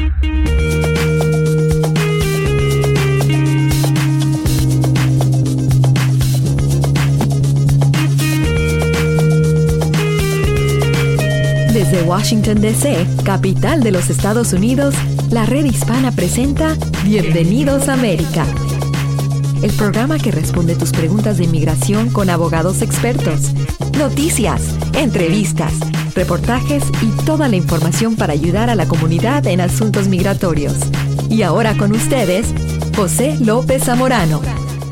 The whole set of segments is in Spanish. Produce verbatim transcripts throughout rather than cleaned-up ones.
Desde Washington, D C, capital de los Estados Unidos, la Red Hispana presenta Bienvenidos a América, el programa que responde tus preguntas de inmigración con abogados expertos, noticias, entrevistas, reportajes y toda la información para ayudar a la comunidad en asuntos migratorios. Y ahora con ustedes, José López Zamorano.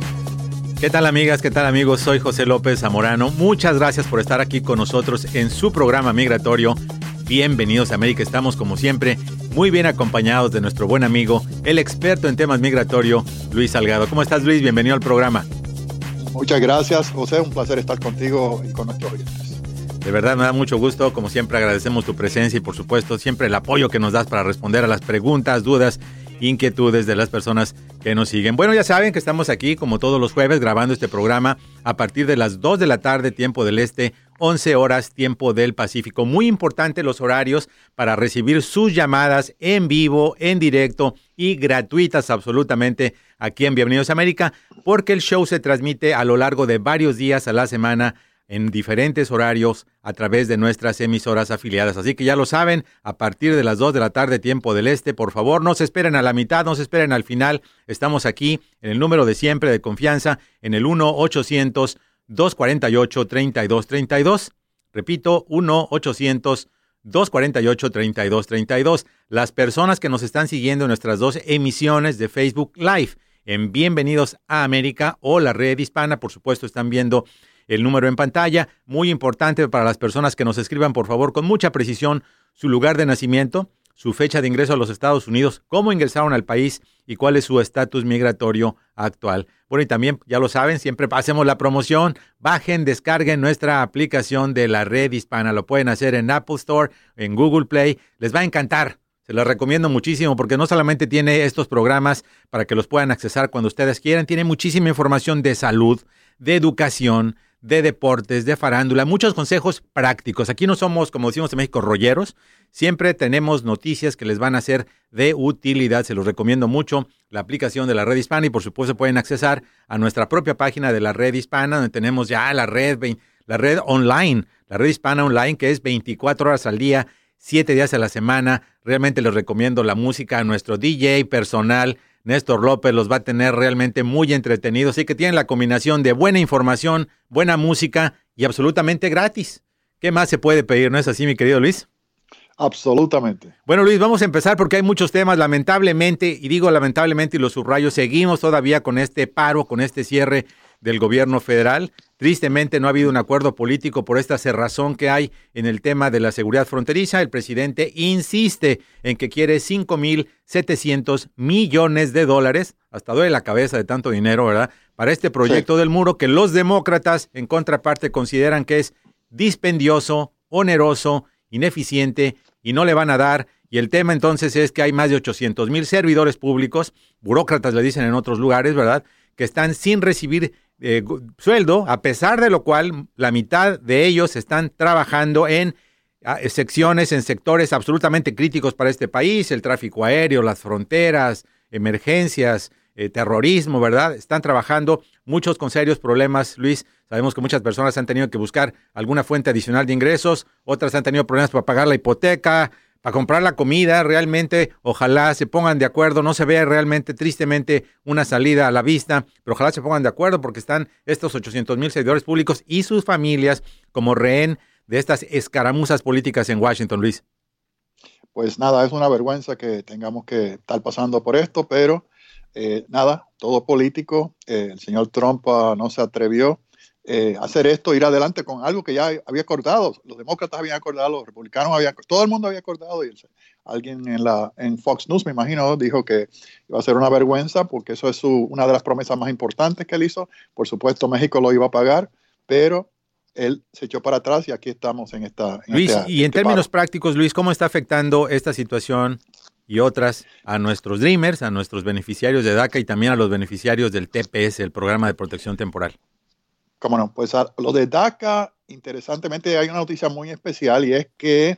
¿Qué tal, amigas? ¿Qué tal, amigos? Soy José López Zamorano. Muchas gracias por estar aquí con nosotros en su programa migratorio. Bienvenidos a América. Estamos, como siempre, muy bien acompañados de nuestro buen amigo, el experto en temas migratorios, Luis Salgado. ¿Cómo estás, Luis? Bienvenido al programa. Muchas gracias, José. Un placer estar contigo y con nuestros oyentes. De verdad, me da mucho gusto. Como siempre, agradecemos tu presencia y, por supuesto, siempre el apoyo que nos das para responder a las preguntas, dudas, inquietudes de las personas que nos siguen. Bueno, ya saben que estamos aquí como todos los jueves grabando este programa a partir de las dos de la tarde, tiempo del este, once horas, tiempo del Pacífico. Muy importante los horarios para recibir sus llamadas en vivo, en directo y gratuitas absolutamente aquí en Bienvenidos a América, porque el show se transmite a lo largo de varios días a la semana en diferentes horarios a través de nuestras emisoras afiliadas. Así que ya lo saben, a partir de las dos de la tarde, tiempo del este, por favor, no se esperen a la mitad, no se esperen al final. Estamos aquí en el número de siempre de confianza, en el uno ochocientos, dos cuarenta y ocho, treinta y dos treinta y dos. Repito, uno ochocientos, dos cuarenta y ocho, treinta y dos treinta y dos. Las personas que nos están siguiendo en nuestras dos emisiones de Facebook Live, en Bienvenidos a América o la Red Hispana, por supuesto, están viendo el número en pantalla. Muy importante para las personas que nos escriban, por favor, con mucha precisión, su lugar de nacimiento, su fecha de ingreso a los Estados Unidos, cómo ingresaron al país y cuál es su estatus migratorio actual. Bueno, y también, ya lo saben, siempre hacemos la promoción. Bajen, descarguen nuestra aplicación de la Red Hispana. Lo pueden hacer en Apple Store, en Google Play. Les va a encantar. Se los recomiendo muchísimo porque no solamente tiene estos programas para que los puedan accesar cuando ustedes quieran, tiene muchísima información de salud, de educación, de deportes, de farándula, muchos consejos prácticos. Aquí no somos, como decimos en México, rolleros. Siempre tenemos noticias que les van a ser de utilidad. Se los recomiendo mucho, la aplicación de la Red Hispana, y por supuesto pueden accesar a nuestra propia página de la Red Hispana, donde tenemos ya la red, la red online, la Red Hispana online, que es veinticuatro horas al día, siete días a la semana. Realmente les recomiendo la música a nuestro D J personal, Néstor López, los va a tener realmente muy entretenidos. Así que tienen la combinación de buena información, buena música y absolutamente gratis. ¿Qué más se puede pedir? ¿No es así, mi querido Luis? Absolutamente. Bueno, Luis, vamos a empezar porque hay muchos temas. Lamentablemente, y digo lamentablemente y lo subrayo, seguimos todavía con este paro, con este cierre del gobierno federal. Tristemente no ha habido un acuerdo político por esta cerrazón que hay en el tema de la seguridad fronteriza. El presidente insiste en que quiere cinco mil setecientos millones de dólares, hasta duele la cabeza de tanto dinero, ¿verdad?, para este proyecto sí. del muro que los demócratas, en contraparte, consideran que es dispendioso, oneroso, ineficiente y no le van a dar. Y el tema entonces es que hay más de ochocientos mil servidores públicos, burócratas le dicen en otros lugares, ¿verdad?, que están sin recibir eh, sueldo, a pesar de lo cual la mitad de ellos están trabajando en eh, secciones, en sectores absolutamente críticos para este país, el tráfico aéreo, las fronteras, emergencias, eh, terrorismo, ¿verdad? Están trabajando muchos con serios problemas, Luis. Sabemos que muchas personas han tenido que buscar alguna fuente adicional de ingresos, otras han tenido problemas para pagar la hipoteca, para comprar la comida. Realmente, ojalá se pongan de acuerdo. No se ve realmente, tristemente, una salida a la vista, pero ojalá se pongan de acuerdo porque están estos ochocientos mil servidores públicos y sus familias como rehén de estas escaramuzas políticas en Washington, Luis. Pues nada, es una vergüenza que tengamos que estar pasando por esto, pero eh, nada, todo político. Eh, el señor Trump uh, no se atrevió Eh, hacer esto, ir adelante con algo que ya había acordado. Los demócratas habían acordado, los republicanos habían, todo el mundo había acordado, y el, alguien en la en Fox News, me imagino, dijo que iba a ser una vergüenza porque eso es su, una de las promesas más importantes que él hizo. Por supuesto, México lo iba a pagar, pero él se echó para atrás y aquí estamos en esta... En Luis, este, y en este términos paro. prácticos, Luis, ¿cómo está afectando esta situación y otras a nuestros Dreamers, a nuestros beneficiarios de DACA y también a los beneficiarios del T P S, el Programa de Protección Temporal? Cómo no, pues a lo de DACA, interesantemente hay una noticia muy especial, y es que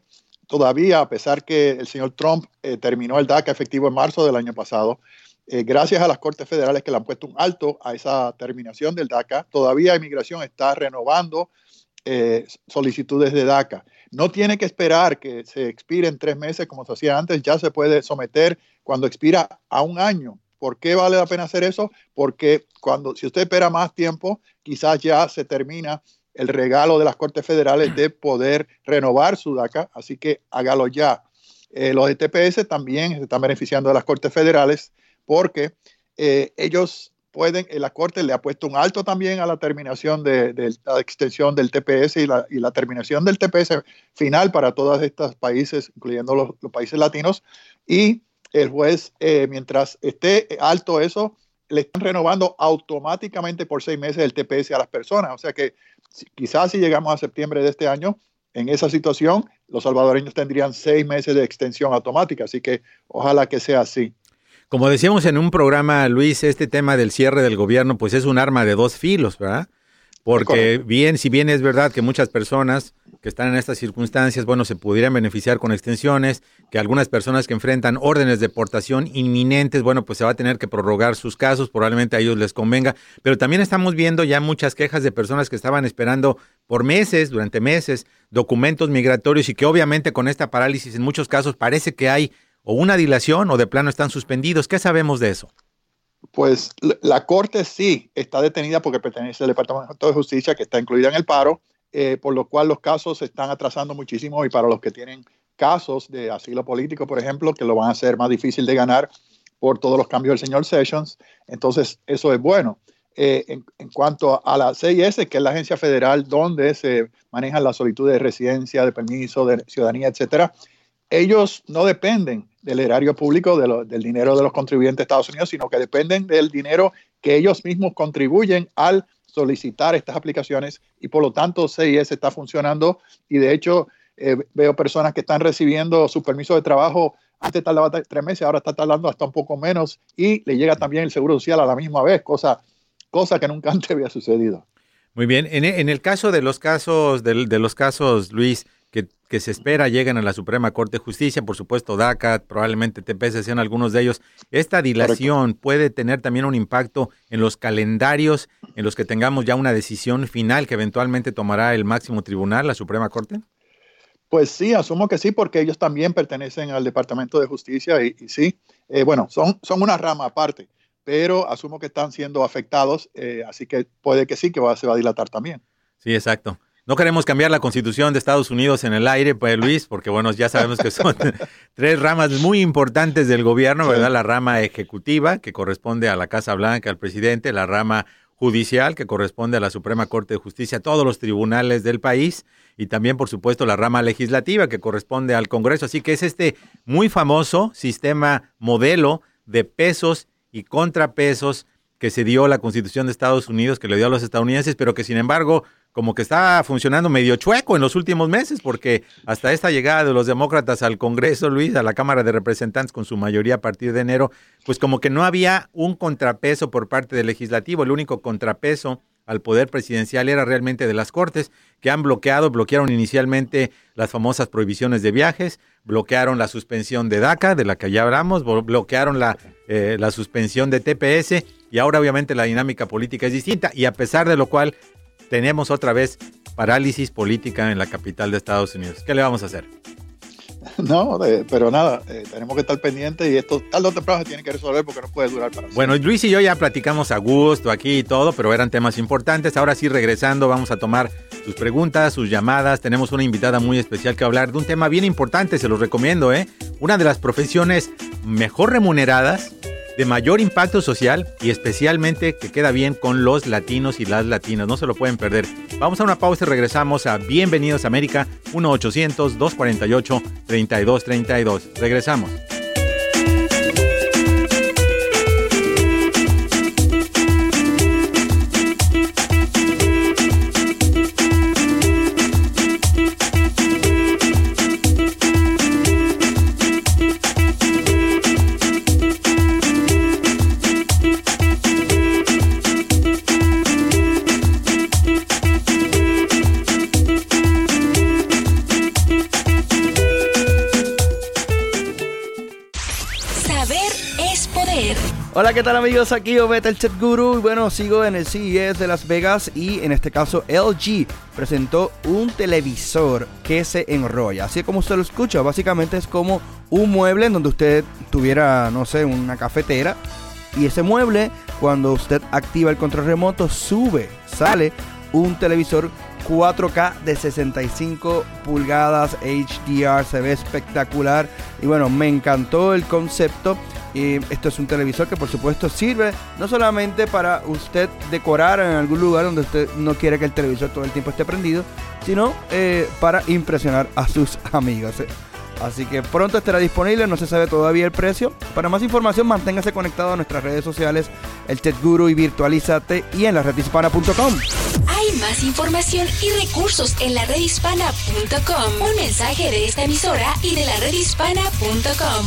todavía, a pesar que el señor Trump eh, terminó el DACA efectivo en marzo del año pasado, eh, gracias a las Cortes Federales que le han puesto un alto a esa terminación del DACA, todavía Inmigración está renovando eh, solicitudes de DACA. No tiene que esperar que se expire en tres meses como se hacía antes, ya se puede someter cuando expira a un año. ¿Por qué vale la pena hacer eso? Porque cuando, si usted espera más tiempo, quizás ya se termina el regalo de las Cortes Federales de poder renovar su DACA, así que hágalo ya. Eh, los de T P S también se están beneficiando de las Cortes Federales porque eh, ellos pueden, eh, la Corte le ha puesto un alto también a la terminación de, de la extensión del T P S y la, y la terminación del T P S final para todos estos países, incluyendo los, los países latinos, y el juez, eh, mientras esté alto eso, le están renovando automáticamente por seis meses el T P S a las personas. O sea que si, quizás si llegamos a septiembre de este año, en esa situación, los salvadoreños tendrían seis meses de extensión automática. Así que ojalá que sea así. Como decíamos en un programa, Luis, este tema del cierre del gobierno, pues es un arma de dos filos, ¿verdad? Porque bien, si bien es verdad que muchas personas que están en estas circunstancias, bueno, se pudieran beneficiar con extensiones, que algunas personas que enfrentan órdenes de deportación inminentes, bueno, pues se va a tener que prorrogar sus casos, probablemente a ellos les convenga, pero también estamos viendo ya muchas quejas de personas que estaban esperando por meses, durante meses, documentos migratorios y que obviamente con esta parálisis en muchos casos parece que hay o una dilación o de plano están suspendidos. ¿Qué sabemos de eso? Pues la Corte sí está detenida porque pertenece al Departamento de Justicia, que está incluida en el paro, eh, por lo cual los casos se están atrasando muchísimo, y para los que tienen casos de asilo político, por ejemplo, que lo van a hacer más difícil de ganar por todos los cambios del señor Sessions, entonces eso es bueno. Eh, en, en cuanto a la C I S, que es la agencia federal donde se manejan las solicitudes de residencia, de permiso, de ciudadanía, etcétera, ellos no dependen del erario público, de lo, del dinero de los contribuyentes de Estados Unidos, sino que dependen del dinero que ellos mismos contribuyen al solicitar estas aplicaciones, y por lo tanto C I S está funcionando, y de hecho eh, veo personas que están recibiendo su permiso de trabajo. Antes tardaba tres meses, ahora está tardando hasta un poco menos, y le llega también el seguro social a la misma vez, cosa, cosa que nunca antes había sucedido. Muy bien. En, en el caso de los casos, de, de los casos, Luis, que, que se espera lleguen a la Suprema Corte de Justicia, por supuesto DACA, probablemente T P S sean algunos de ellos, ¿esta dilación Correcto. puede tener también un impacto en los calendarios en los que tengamos ya una decisión final que eventualmente tomará el máximo tribunal, la Suprema Corte? Pues sí, asumo que sí, porque ellos también pertenecen al Departamento de Justicia y, y sí, eh, bueno, son, son una rama aparte, pero asumo que están siendo afectados, eh, así que puede que sí, que va, se va a dilatar también. Sí, exacto. No queremos cambiar la Constitución de Estados Unidos en el aire, pues, Luis, porque, bueno, ya sabemos que son tres ramas muy importantes del gobierno, ¿verdad? Sí. La rama ejecutiva, que corresponde a la Casa Blanca, al presidente, la rama judicial, que corresponde a la Suprema Corte de Justicia, a todos los tribunales del país, y también, por supuesto, la rama legislativa, que corresponde al Congreso. Así que es este muy famoso sistema modelo de pesos y contrapesos que se dio la Constitución de Estados Unidos, que le dio a los estadounidenses, pero que, sin embargo, como que está funcionando medio chueco en los últimos meses, porque hasta esta llegada de los demócratas al Congreso, Luis, a la Cámara de Representantes con su mayoría a partir de enero, pues como que no había un contrapeso por parte del legislativo. El único contrapeso al poder presidencial era realmente de las Cortes, que han bloqueado, bloquearon inicialmente las famosas prohibiciones de viajes, bloquearon la suspensión de DACA, de la que ya hablamos, bloquearon la, eh, la suspensión de T P S, y ahora obviamente la dinámica política es distinta, y a pesar de lo cual tenemos otra vez parálisis política en la capital de Estados Unidos. ¿Qué le vamos a hacer? No, eh, pero nada, eh, tenemos que estar pendientes, y esto tarde o temprano se tiene que resolver porque no puede durar para siempre. Bueno, Luis y yo ya platicamos a gusto aquí y todo, pero eran temas importantes. Ahora sí, regresando, vamos a tomar sus preguntas, sus llamadas. Tenemos una invitada muy especial que va a hablar de un tema bien importante, se los recomiendo, ¿eh? Una de las profesiones mejor remuneradas, de mayor impacto social y especialmente que queda bien con los latinos y las latinas. No se lo pueden perder. Vamos a una pausa y regresamos a Bienvenidos a América, uno ochocientos, dos cuarenta y ocho, treinta y dos treinta y dos. Regresamos. Saber es poder. Hola, ¿qué tal amigos? Aquí Obed, el Tech Guru. Y bueno, sigo en el C E S de Las Vegas y en este caso L G presentó un televisor que se enrolla. Así como usted lo escucha, básicamente es como un mueble en donde usted tuviera, no sé, una cafetera. Y ese mueble, cuando usted activa el control remoto, sube, sale un televisor cuatro K de sesenta y cinco pulgadas H D R. Se ve espectacular. Y bueno, me encantó el concepto. Y esto es un televisor que por supuesto sirve no solamente para usted decorar en algún lugar donde usted no quiere que el televisor todo el tiempo esté prendido, sino eh, para impresionar a sus amigos. Así que pronto estará disponible, no se sabe todavía el precio. Para más información, manténgase conectado a nuestras redes sociales, el Tech Guru y Virtualízate, y en la red hispana punto com. Hay más información y recursos en la red hispana punto com. Un mensaje de esta emisora y de la red hispana punto com.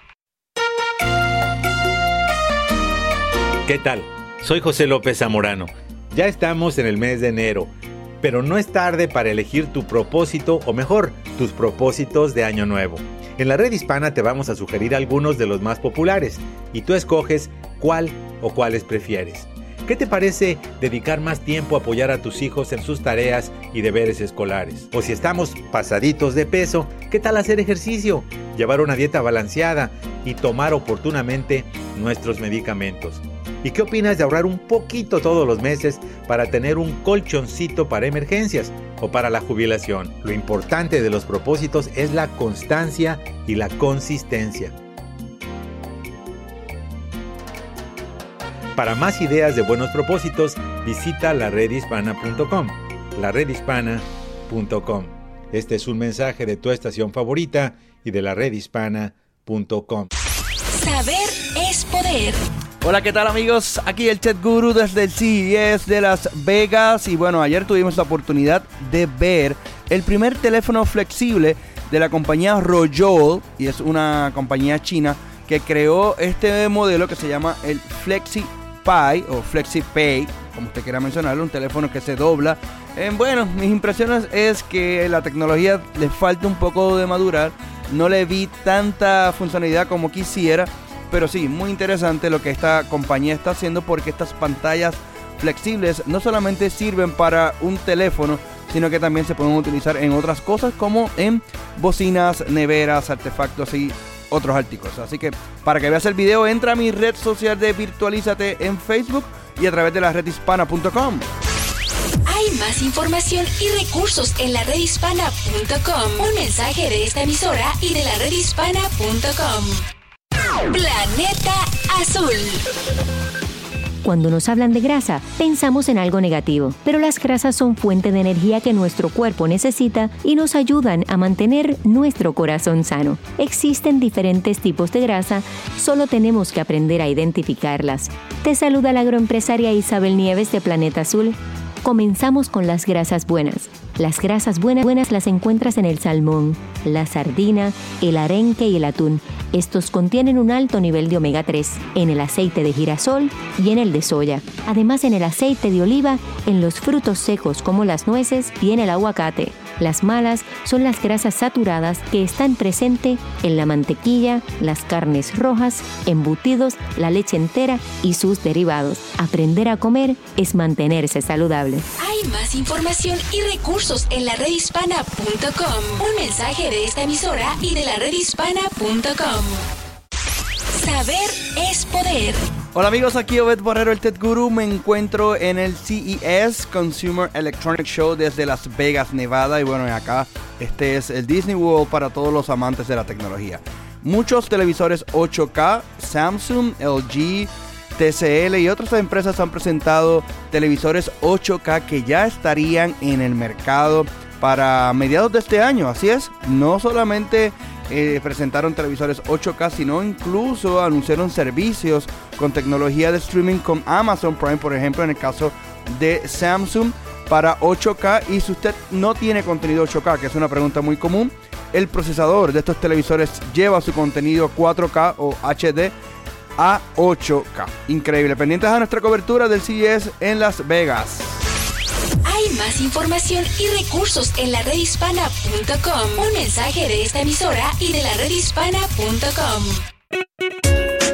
¿Qué tal? Soy José López Zamorano. Ya estamos en el mes de enero, pero no es tarde para elegir tu propósito, o mejor, tus propósitos de año nuevo. En la red hispana te vamos a sugerir algunos de los más populares y tú escoges cuál o cuáles prefieres. ¿Qué te parece dedicar más tiempo a apoyar a tus hijos en sus tareas y deberes escolares? O si estamos pasaditos de peso, ¿qué tal hacer ejercicio, llevar una dieta balanceada y tomar oportunamente nuestros medicamentos? ¿Y qué opinas de ahorrar un poquito todos los meses para tener un colchoncito para emergencias o para la jubilación? Lo importante de los propósitos es la constancia y la consistencia. Para más ideas de buenos propósitos, visita la red hispana punto com. la red hispana punto com. Este es un mensaje de tu estación favorita y de la red hispana punto com. Saber es poder. Hola, ¿qué tal amigos? Aquí el Tech Guru desde el C E S de Las Vegas. Y bueno, ayer tuvimos la oportunidad de ver el primer teléfono flexible de la compañía Royole, y es una compañía china que creó este modelo que se llama el FlexiPay o FlexiPay, como usted quiera mencionarlo, un teléfono que se dobla. Eh, bueno, mis impresiones es que la tecnología le falta un poco de madurar, no le vi tanta funcionalidad como quisiera, pero sí, muy interesante lo que esta compañía está haciendo, porque estas pantallas flexibles no solamente sirven para un teléfono, sino que también se pueden utilizar en otras cosas como en bocinas, neveras, artefactos y otros artículos. Así que para que veas el video, entra a mi red social de Virtualízate en Facebook y a través de la red hispana punto com. Hay más información y recursos en la red hispana punto com. Un mensaje de esta emisora y de la red hispana punto com. Planeta Azul. Cuando nos hablan de grasa, pensamos en algo negativo, pero las grasas son fuente de energía que nuestro cuerpo necesita y nos ayudan a mantener nuestro corazón sano. Existen diferentes tipos de grasa, solo tenemos que aprender a identificarlas. Te saluda la agroempresaria Isabel Nieves de Planeta Azul. Comenzamos con las grasas buenas. Las grasas buenas, buenas las encuentras en el salmón, la sardina, el arenque y el atún. Estos contienen un alto nivel de omega tres en el aceite de girasol y en el de soya. Además, en el aceite de oliva, en los frutos secos como las nueces y en el aguacate. Las malas son las grasas saturadas que están presentes en la mantequilla, las carnes rojas, embutidos, la leche entera y sus derivados. Aprender a comer es mantenerse saludable. Hay más información y recursos en la red hispana punto com. Un mensaje de esta emisora y de la red hispana punto com. Saber es poder. Hola amigos, aquí Obed Borrero, el Tech Guru. Me encuentro en el C E S Consumer Electronics Show desde Las Vegas, Nevada. Y bueno, acá este es el Disney World para todos los amantes de la tecnología. Muchos televisores ocho K, Samsung, L G, T C L y otras empresas han presentado televisores ocho K que ya estarían en el mercado para mediados de este año. Así es, no solamente eh, presentaron televisores ocho K, sino incluso anunciaron servicios con tecnología de streaming con Amazon Prime, por ejemplo, en el caso de Samsung, para ocho K. Y si usted no tiene contenido ocho K, que es una pregunta muy común, el procesador de estos televisores lleva su contenido cuatro K o H D a ocho K. Increíble. Pendientes a nuestra cobertura del C E S en Las Vegas. Hay más información y recursos en la red hispana punto com. Un mensaje de esta emisora y de la red hispana punto com.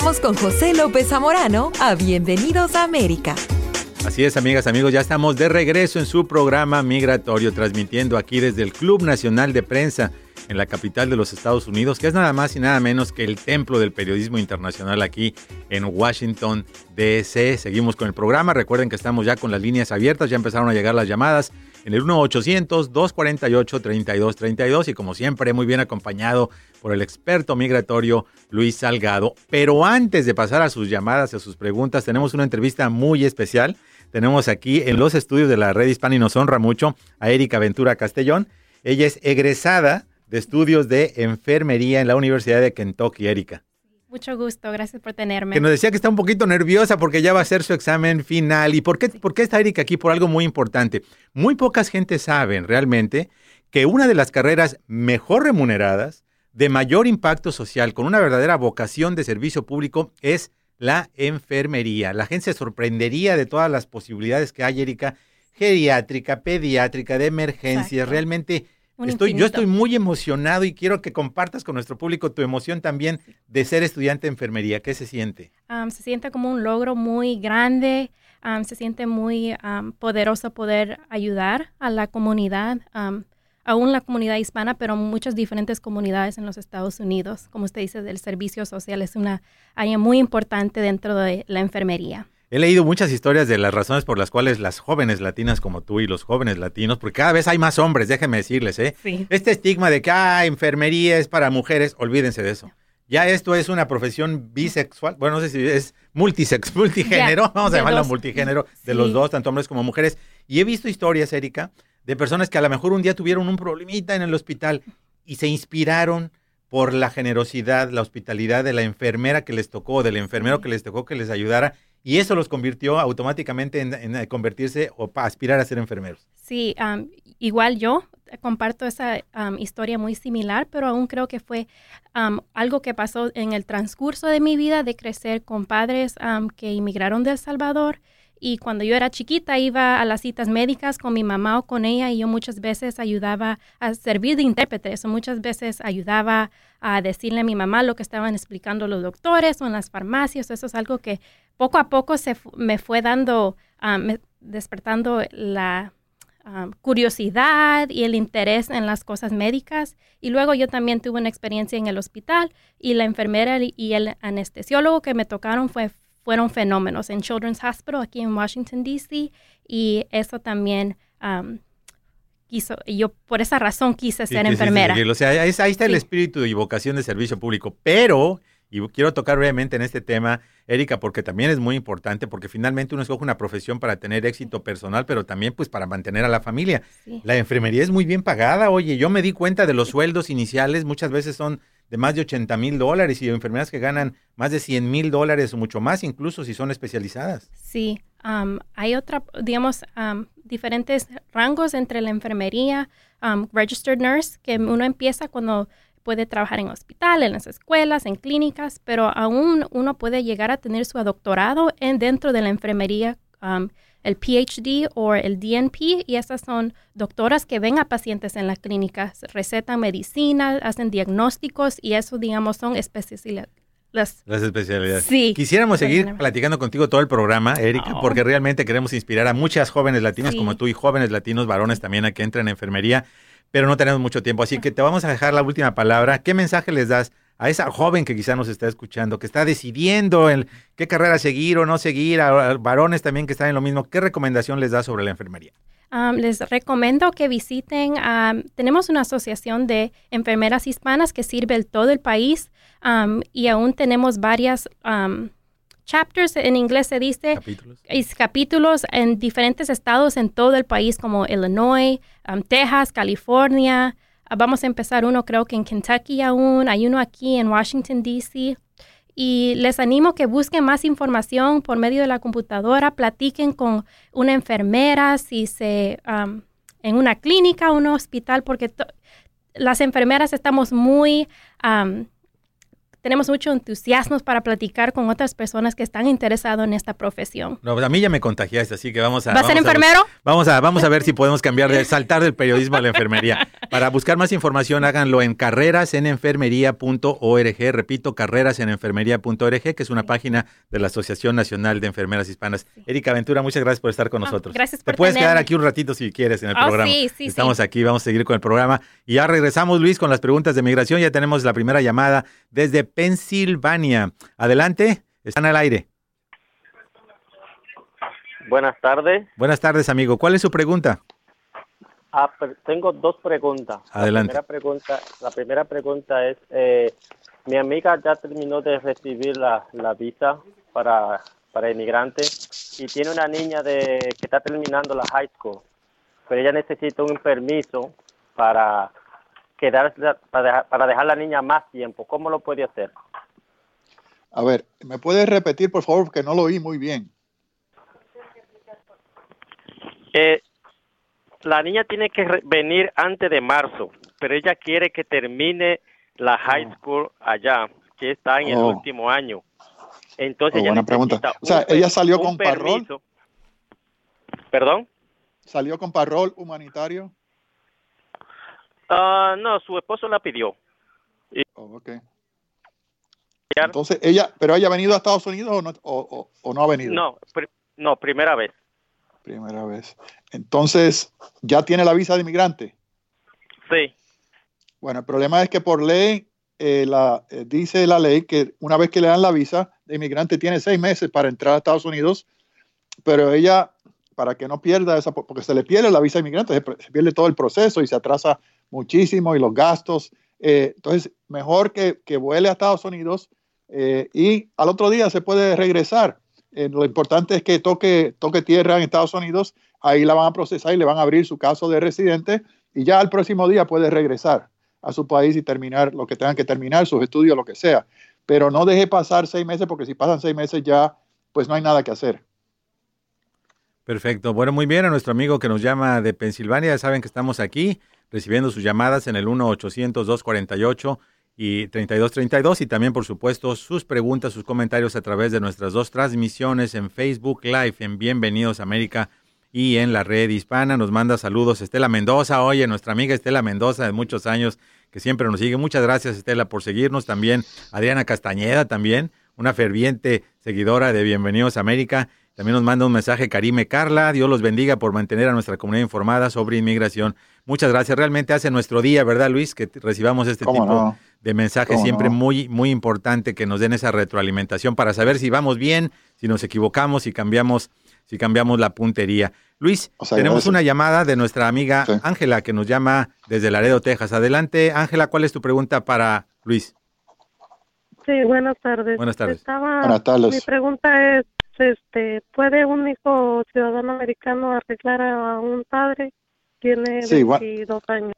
Regresamos con José López Zamorano a Bienvenidos a América. Así es, amigas, amigos, ya estamos de regreso en su programa migratorio, transmitiendo aquí desde el Club Nacional de Prensa en la capital de los Estados Unidos, que es nada más y nada menos que el templo del periodismo internacional aquí en Washington, D C Seguimos con el programa. Recuerden que estamos ya con las líneas abiertas, ya empezaron a llegar las llamadas en el uno ochocientos, dos cuatro ocho, tres dos tres dos y como siempre muy bien acompañado por el experto migratorio Luis Salgado. Pero antes de pasar a sus llamadas, a sus preguntas, tenemos una entrevista muy especial. Tenemos aquí en los estudios de la Red Hispana y nos honra mucho a Erika Ventura Castellón. Ella es egresada de estudios de enfermería en la Universidad de Kentucky. Erika. Mucho gusto, gracias por tenerme. Que nos decía que está un poquito nerviosa porque ya va a hacer su examen final. ¿Y por qué, por qué está Erika aquí? Por algo muy importante. Muy pocas gentes saben realmente que una de las carreras mejor remuneradas, de mayor impacto social, con una verdadera vocación de servicio público, es la enfermería. La gente se sorprendería de todas las posibilidades que hay, Erika, geriátrica, pediátrica, de emergencias. Exacto. Realmente estoy, yo estoy muy emocionado y quiero que compartas con nuestro público tu emoción también de ser estudiante de enfermería. ¿Qué se siente? Um, se siente como un logro muy grande, um, se siente muy um, poderoso poder ayudar a la comunidad, um, aún la comunidad hispana, pero muchas diferentes comunidades en los Estados Unidos. Como usted dice, el servicio social es una área muy importante dentro de la enfermería. He leído muchas historias de las razones por las cuales las jóvenes latinas como tú y los jóvenes latinos, porque cada vez hay más hombres, déjenme decirles, ¿eh? Sí. Este estigma de que ah, enfermería es para mujeres, olvídense de eso. Ya esto es una profesión bisexual, bueno, no sé si es multisex, multigénero, yeah, vamos a llamarlo dos. multigénero, de sí. los dos, tanto hombres como mujeres. Y he visto historias, Erika, de personas que a lo mejor un día tuvieron un problemita en el hospital y se inspiraron por la generosidad, la hospitalidad de la enfermera que les tocó, del enfermero que les tocó que les ayudara, y eso los convirtió automáticamente en, en convertirse o aspirar a ser enfermeros. Sí, um, igual yo comparto esa um, historia muy similar, pero aún creo que fue um, algo que pasó en el transcurso de mi vida, de crecer con padres um, que inmigraron de El Salvador. Y cuando yo era chiquita iba a las citas médicas con mi mamá o con ella y yo muchas veces ayudaba a servir de intérprete. Eso muchas veces ayudaba a decirle a mi mamá lo que estaban explicando los doctores o en las farmacias. Eso es algo que poco a poco se me fue dando, um, despertando la um, curiosidad y el interés en las cosas médicas. Y luego yo también tuve una experiencia en el hospital y la enfermera y el anestesiólogo que me tocaron fue fueron fenómenos en Children's Hospital aquí en Washington, D C y eso también um, quiso, yo por esa razón quise sí, ser sí, enfermera. Sí, sí, o sea, ahí, ahí está sí. el espíritu y vocación de servicio público, pero, y quiero tocar brevemente en este tema, Erika, porque también es muy importante, porque finalmente uno escoge una profesión para tener éxito personal, pero también pues para mantener a la familia. Sí. La enfermería es muy bien pagada, oye, yo me di cuenta de los sueldos iniciales, muchas veces son de más de ochenta mil dólares y enfermeras que ganan más de cien mil dólares o mucho más, incluso si son especializadas. Sí, um, hay otra, digamos, um, diferentes rangos entre la enfermería, um, registered nurse, que uno empieza cuando puede trabajar en hospital, en las escuelas, en clínicas, pero aún uno puede llegar a tener su doctorado en, dentro de la enfermería, um, el P H D o el D N P, y esas son doctoras que ven a pacientes en la clínica, recetan medicina, hacen diagnósticos y eso, digamos, son especialidades. Las, Las especialidades. Sí. Quisiéramos seguir platicando contigo todo el programa, Erika, oh. porque realmente queremos inspirar a muchas jóvenes latinas sí. como tú y jóvenes latinos, varones también a que entren en enfermería, pero no tenemos mucho tiempo, así que te vamos a dejar la última palabra. ¿Qué mensaje les das a esa joven que quizá nos está escuchando, que está decidiendo en qué carrera seguir o no seguir, a varones también que están en lo mismo? ¿Qué recomendación les da sobre la enfermería? Um, les recomiendo que visiten, um, tenemos una asociación de enfermeras hispanas que sirve en todo el país um, y aún tenemos varias um, chapters, en inglés se dice, capítulos. capítulos en diferentes estados en todo el país como Illinois, um, Texas, California. Vamos a empezar uno creo que en Kentucky aún, hay uno aquí en Washington, D C Y les animo que busquen más información por medio de la computadora, platiquen con una enfermera, si se um, en una clínica o un hospital, porque to- las enfermeras estamos muy, um, tenemos mucho entusiasmo para platicar con otras personas que están interesadas en esta profesión. No, pues a mí ya me contagiaste, así que vamos a... ¿Vas a ser enfermero? A, vamos, a, vamos a ver si podemos cambiar, de saltar del periodismo a la enfermería. Para buscar más información, háganlo en carreras en enfermería punto org. Repito, carreras en enfermería punto org, que es una página de la Asociación Nacional de Enfermeras Hispanas. Sí. Erika Ventura, muchas gracias por estar con nosotros. Oh, gracias por Te puedes tenerme. quedar aquí un ratito si quieres en el oh, programa. Sí, sí, Estamos sí. aquí, vamos a seguir con el programa. Y ya regresamos, Luis, con las preguntas de migración. Ya tenemos la primera llamada desde Pensilvania. Adelante, están al aire. Buenas tardes. Buenas tardes, amigo. ¿Cuál es su pregunta? Ah, tengo dos preguntas. Adelante. La primera pregunta, la primera pregunta es, eh, mi amiga ya terminó de recibir la, la visa para, para inmigrantes y tiene una niña de que está terminando la high school, pero ella necesita un permiso para quedarse, para dejar, para dejar la niña más tiempo. ¿Cómo lo puede hacer? A ver, ¿me puedes repetir, por favor, porque no lo oí muy bien? Eh, la niña tiene que re- venir antes de marzo, pero ella quiere que termine la high school allá, que está en Oh. el último año. Entonces Oh, ella buena pregunta. necesita O sea, un per- ella salió un con parrol. permiso. ¿Perdón? ¿Salió con parrol humanitario? Ah, no, su esposo la pidió. Oh, ok. Entonces, ella, ¿pero ella ha venido a Estados Unidos o no, o, o, o no ha venido? No, pr- no, primera vez. Primera vez. Entonces, ¿ya tiene la visa de inmigrante? Sí. Bueno, el problema es que por ley, eh, la, eh, dice la ley que una vez que le dan la visa de inmigrante tiene seis meses para entrar a Estados Unidos, pero ella, para que no pierda esa, porque se le pierde la visa de inmigrante, se, se pierde todo el proceso y se atrasa muchísimo y los gastos. Eh, entonces, mejor que, que vuele a Estados Unidos eh, y al otro día se puede regresar. Eh, lo importante es que toque, toque tierra en Estados Unidos, ahí la van a procesar y le van a abrir su caso de residente y ya el próximo día puede regresar a su país y terminar lo que tengan que terminar, sus estudios, lo que sea. Pero no deje pasar seis meses porque si pasan seis meses ya, pues no hay nada que hacer. Perfecto. Bueno, muy bien. A nuestro amigo que nos llama de Pensilvania, ya saben que estamos aquí recibiendo sus llamadas en el uno ochocientos, dos cuarenta y ocho y treinta y dos treinta y dos y también, por supuesto, sus preguntas, sus comentarios a través de nuestras dos transmisiones en Facebook Live, en Bienvenidos a América y en la red hispana. Nos manda saludos Estela Mendoza, oye, nuestra amiga Estela Mendoza de muchos años que siempre nos sigue. Muchas gracias, Estela, por seguirnos. También Adriana Castañeda, también una ferviente seguidora de Bienvenidos a América. También nos manda un mensaje Karime Carla. Dios los bendiga por mantener a nuestra comunidad informada sobre inmigración. Muchas gracias. Realmente hace nuestro día, ¿verdad, Luis? Que recibamos este tipo no? de mensajes siempre no? muy, muy importante que nos den esa retroalimentación para saber si vamos bien, si nos equivocamos, si cambiamos, si cambiamos la puntería. Luis, O sea, tenemos gracias. una llamada de nuestra amiga Sí. Ángela que nos llama desde Laredo, Texas. Adelante, Ángela, ¿cuál es tu pregunta para Luis? Sí, buenas tardes. Buenas tardes. Estaba, Buenas tardes. Mi pregunta es, este, ¿puede un hijo ciudadano americano arreglar a un padre? Tiene Sí, bueno. veintidós años.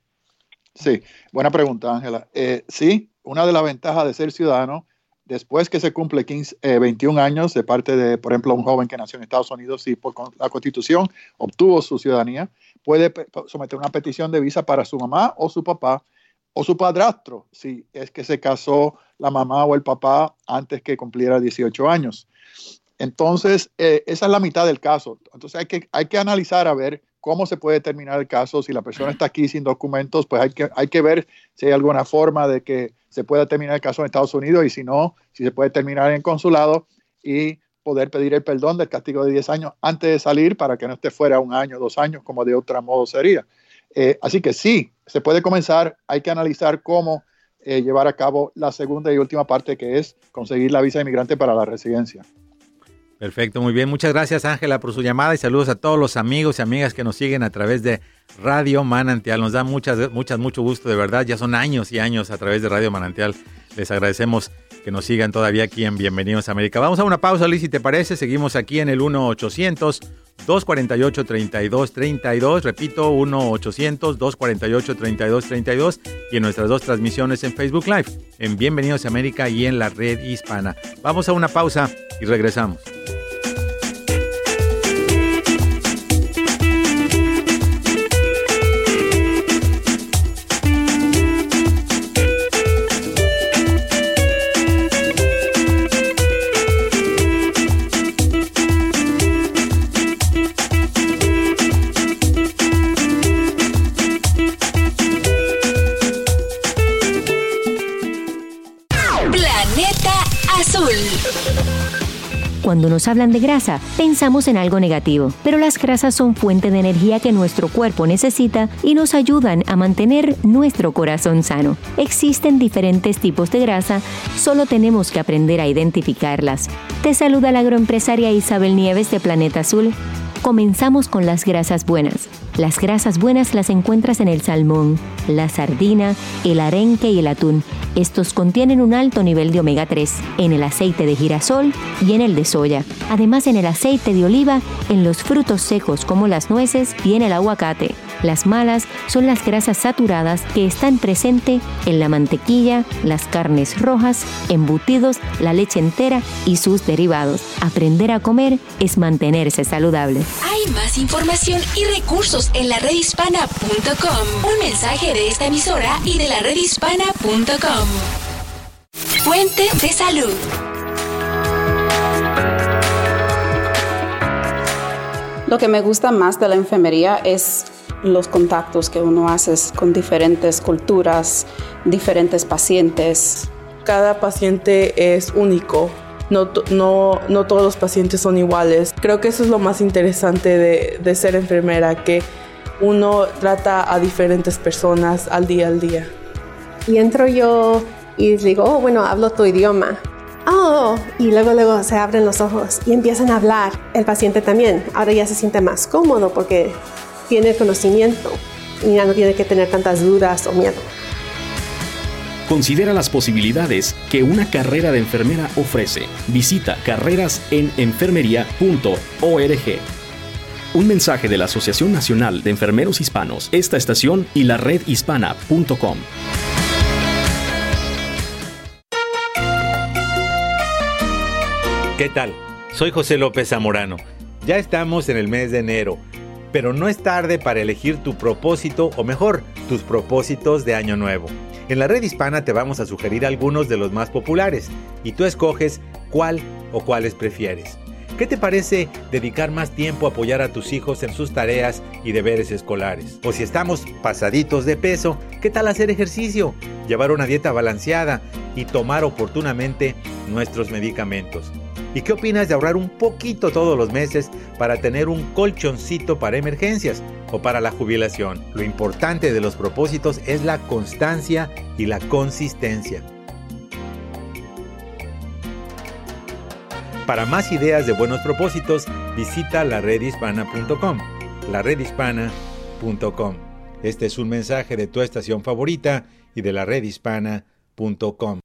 Sí, buena pregunta, Ángela. Eh, sí, una de las ventajas de ser ciudadano, después que se cumple quince, eh, veintiún años de parte de, por ejemplo, un joven que nació en Estados Unidos y por con- la Constitución obtuvo su ciudadanía, puede pe- someter una petición de visa para su mamá o su papá o su padrastro, si es que se casó la mamá o el papá antes que cumpliera dieciocho años. Entonces, eh, esa es la mitad del caso. Entonces, hay que, hay que analizar a ver cómo se puede terminar el caso. Si la persona está aquí sin documentos, pues hay que, hay que ver si hay alguna forma de que se pueda terminar el caso en Estados Unidos y si no, si se puede terminar en consulado y poder pedir el perdón del castigo de diez años antes de salir para que no esté fuera un año, dos años, como de otro modo sería. Eh, así que sí, se puede comenzar. Hay que analizar cómo eh, llevar a cabo la segunda y última parte, que es conseguir la visa de inmigrante para la residencia. Perfecto, muy bien. Muchas gracias, Ángela, por su llamada y saludos a todos los amigos y amigas que nos siguen a través de Radio Manantial. Nos da muchas, muchas, mucho gusto, de verdad. Ya son años y años a través de Radio Manantial. Les agradecemos que nos sigan todavía aquí en Bienvenidos a América. Vamos a una pausa, Liz, si te parece. Seguimos aquí en el uno ochocientos, dos cuarenta y ocho, treinta y dos treinta y dos. Repito, uno ochocientos, dos cuarenta y ocho, treinta y dos treinta y dos. Y en nuestras dos transmisiones en Facebook Live, en Bienvenidos a América y en la red hispana. Vamos a una pausa y regresamos. Planeta Azul. Cuando nos hablan de grasa, pensamos en algo negativo, pero las grasas son fuente de energía que nuestro cuerpo necesita y nos ayudan a mantener nuestro corazón sano. Existen diferentes tipos de grasa, solo tenemos que aprender a identificarlas. Te saluda la agroempresaria Isabel Nieves de Planeta Azul. Comenzamos con las grasas buenas. Las grasas buenas las encuentras en el salmón, la sardina, el arenque y el atún. Estos contienen un alto nivel de omega tres, en el aceite de girasol y en el de soya. Además, en el aceite de oliva, en los frutos secos como las nueces y en el aguacate. Las malas son las grasas saturadas que están presentes en la mantequilla, las carnes rojas, embutidos, la leche entera y sus derivados. Aprender a comer es mantenerse saludable. Hay más información y recursos en la red hispana punto com. Un mensaje de esta emisora y de la red hispana punto com. Fuente de salud. Lo que me gusta más de la enfermería es los contactos que uno hace con diferentes culturas, diferentes pacientes. Cada paciente es único. No, no, no todos los pacientes son iguales. Creo que eso es lo más interesante de, de ser enfermera, que uno trata a diferentes personas al día al día. Y entro yo y digo, oh, bueno, hablo tu idioma. Oh, y luego, luego se abren los ojos y empiezan a hablar. El paciente también. Ahora ya se siente más cómodo porque tiene conocimiento y ya no tiene que tener tantas dudas o miedo. Considera las posibilidades que una carrera de enfermera ofrece. Visita carreras en enfermería punto org. Un mensaje de la Asociación Nacional de Enfermeros Hispanos, esta estación y la red hispana punto com. ¿Qué tal? Soy José López Zamorano. Ya estamos en el mes de enero, pero no es tarde para elegir tu propósito, o mejor, tus propósitos de año nuevo. En la red hispana te vamos a sugerir algunos de los más populares y tú escoges cuál o cuáles prefieres. ¿Qué te parece dedicar más tiempo a apoyar a tus hijos en sus tareas y deberes escolares? O si estamos pasaditos de peso, ¿qué tal hacer ejercicio, llevar una dieta balanceada y tomar oportunamente nuestros medicamentos? ¿Y qué opinas de ahorrar un poquito todos los meses para tener un colchoncito para emergencias o para la jubilación? Lo importante de los propósitos es la constancia y la consistencia. Para más ideas de buenos propósitos, visita la red hispana punto com. la red hispana punto com. Este es un mensaje de tu estación favorita y de la red hispana punto com.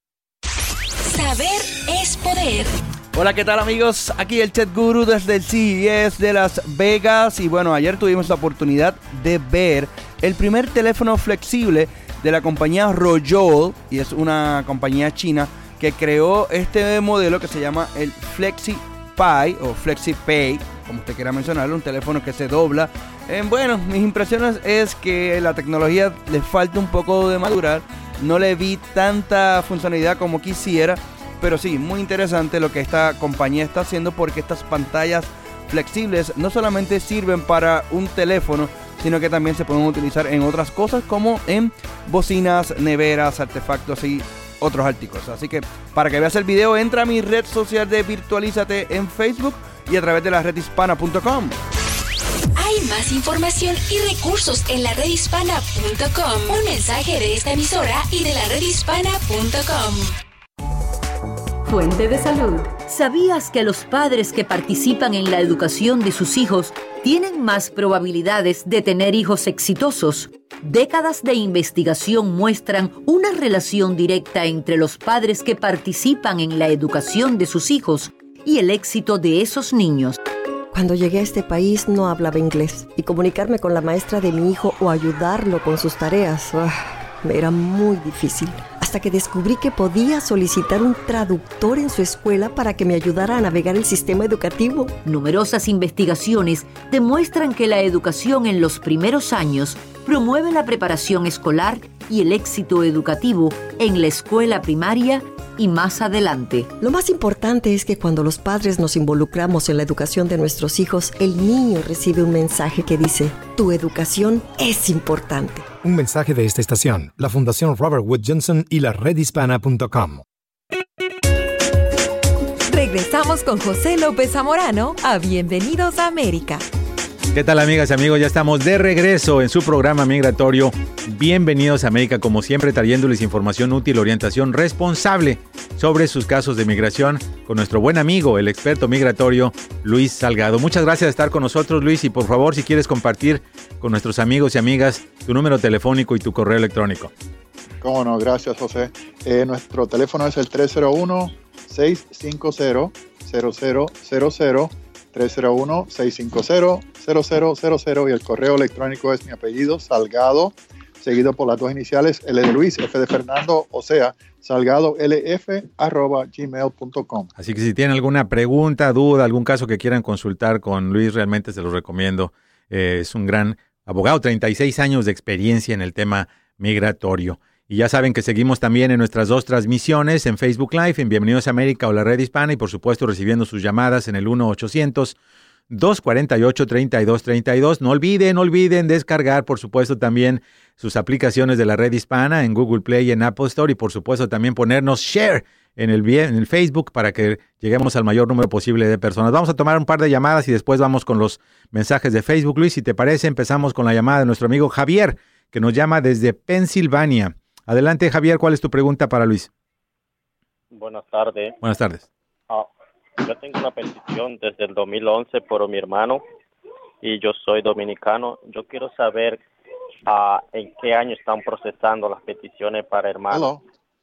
Saber es poder. Hola, ¿qué tal, amigos? Aquí el Chet Guru desde el C E S de Las Vegas. Y bueno, ayer tuvimos la oportunidad de ver el primer teléfono flexible de la compañía Royol, y es una compañía china que creó este modelo que se llama el FlexiPay o FlexiPay, como usted quiera mencionarlo, un teléfono que se dobla. Eh, bueno, mis impresiones es que la tecnología le falta un poco de madurar, no le vi tanta funcionalidad como quisiera, pero sí, muy interesante lo que esta compañía está haciendo, porque estas pantallas flexibles no solamente sirven para un teléfono, sino que también se pueden utilizar en otras cosas como en bocinas, neveras, artefactos y otros artículos. Así que para que veas el video, entra a mi red social de Virtualízate en Facebook y a través de la red hispana punto com. Hay más información y recursos en la red hispana punto com. Un mensaje de esta emisora y de la red hispana punto com. Fuente de salud. ¿Sabías que los padres que participan en la educación de sus hijos tienen más probabilidades de tener hijos exitosos? Décadas de investigación muestran una relación directa entre los padres que participan en la educación de sus hijos y el éxito de esos niños. Cuando llegué a este país no hablaba inglés y comunicarme con la maestra de mi hijo o ayudarlo con sus tareas uh, me era muy difícil. Hasta que descubrí que podía solicitar un traductor en su escuela para que me ayudara a navegar el sistema educativo. Numerosas investigaciones demuestran que la educación en los primeros años promueve la preparación escolar y el éxito educativo en la escuela primaria y más adelante. Lo más importante es que cuando los padres nos involucramos en la educación de nuestros hijos, el niño recibe un mensaje que dice: tu educación es importante. Un mensaje de esta estación, la Fundación Robert Wood Johnson y la red hispana punto com. Regresamos con José López Zamorano a Bienvenidos a América. ¿Qué tal, amigas y amigos? Ya estamos de regreso en su programa migratorio Bienvenidos a América, como siempre trayéndoles información útil, orientación responsable sobre sus casos de migración con nuestro buen amigo, el experto migratorio Luis Salgado. Muchas gracias por estar con nosotros, Luis, y por favor, si quieres compartir con nuestros amigos y amigas tu número telefónico y tu correo electrónico. Cómo no, gracias, José. Eh, nuestro teléfono es el tres cero uno, seis cinco cero, cero cero cero cero, tres cero uno, seis cinco cero, cero cero cero cero, y el correo electrónico es mi apellido, Salgado, seguido por las dos iniciales, L de Luis, F de Fernando, o sea, salgadolf arroba gmail punto com. Así que si tienen alguna pregunta, duda, algún caso que quieran consultar con Luis, realmente se los recomiendo. Eh, es un gran abogado, treinta y seis años de experiencia en el tema migratorio. Y ya saben que seguimos también en nuestras dos transmisiones en Facebook Live, en Bienvenidos a América o la Red Hispana, y por supuesto recibiendo sus llamadas en el uno ochocientos, dos cuatro ocho, treinta y dos treinta y dos. No olviden, no olviden descargar, por supuesto, también sus aplicaciones de la Red Hispana en Google Play y en Apple Store, y por supuesto también ponernos share en el, en el Facebook para que lleguemos al mayor número posible de personas. Vamos a tomar un par de llamadas y después vamos con los mensajes de Facebook. Luis, si te parece, empezamos con la llamada de nuestro amigo Javier, que nos llama desde Pensilvania. Adelante, Javier, ¿cuál es tu pregunta para Luis? Buenas tardes. Buenas tardes. Ah, yo tengo una petición desde el dos mil once por mi hermano y yo soy dominicano. Yo quiero saber uh, en qué año están procesando las peticiones para hermanos.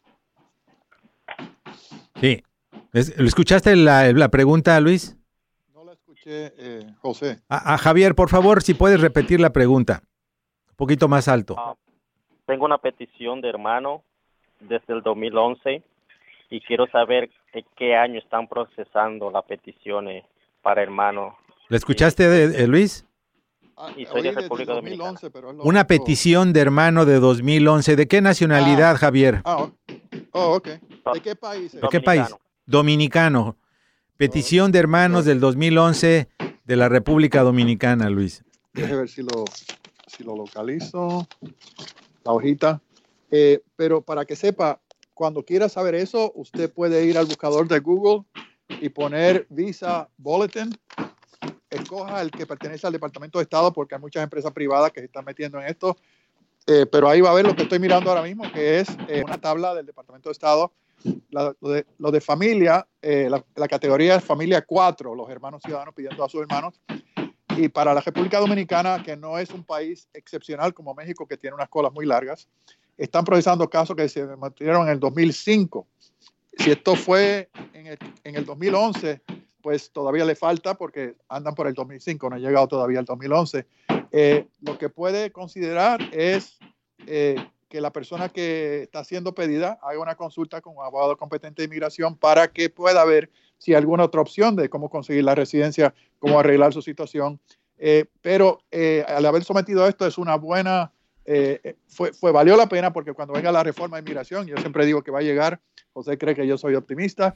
Sí. ¿Escuchaste la, la pregunta, Luis? No la escuché, eh, José. A, a Javier, por favor, si puedes repetir la pregunta. Un poquito más alto. Uh, Tengo una petición de hermano desde el dos mil once y quiero saber en qué año están procesando las peticiones para hermano. ¿La escuchaste, de, de Luis? Y soy de República Dominicana. Una petición de hermano de dos mil once. ¿De qué nacionalidad, ah, Javier? Ah, oh, ok. ¿De qué país? ¿De qué país? Dominicano. Petición de hermanos del dos mil once de la República Dominicana, Luis. Déjame ver si lo, si lo localizo. La hojita. Eh, pero para que sepa, cuando quiera saber eso, usted puede ir al buscador de Google y poner Visa Bulletin. Escoja el que pertenece al Departamento de Estado, porque hay muchas empresas privadas que se están metiendo en esto. Eh, pero ahí va a ver lo que estoy mirando ahora mismo, que es eh, una tabla del Departamento de Estado. La, lo, de, lo de familia, eh, la, la categoría es familia cuatro, los hermanos ciudadanos pidiendo a sus hermanos. Y para la República Dominicana, que no es un país excepcional como México, que tiene unas colas muy largas, están procesando casos que se mantuvieron en el dos mil cinco. Si esto fue en el, en el dos mil once, pues todavía le falta porque andan por el dos mil cinco, no ha llegado todavía el dos mil once. Eh, lo que puede considerar es eh, que la persona que está siendo pedida haga una consulta con un abogado competente de inmigración para que pueda ver si hay alguna otra opción de cómo conseguir la residencia, cómo arreglar su situación. Eh, pero eh, al haber sometido a esto es una buena, eh, fue, fue, valió la pena, porque cuando venga la reforma de inmigración, yo siempre digo que va a llegar, José cree que yo soy optimista,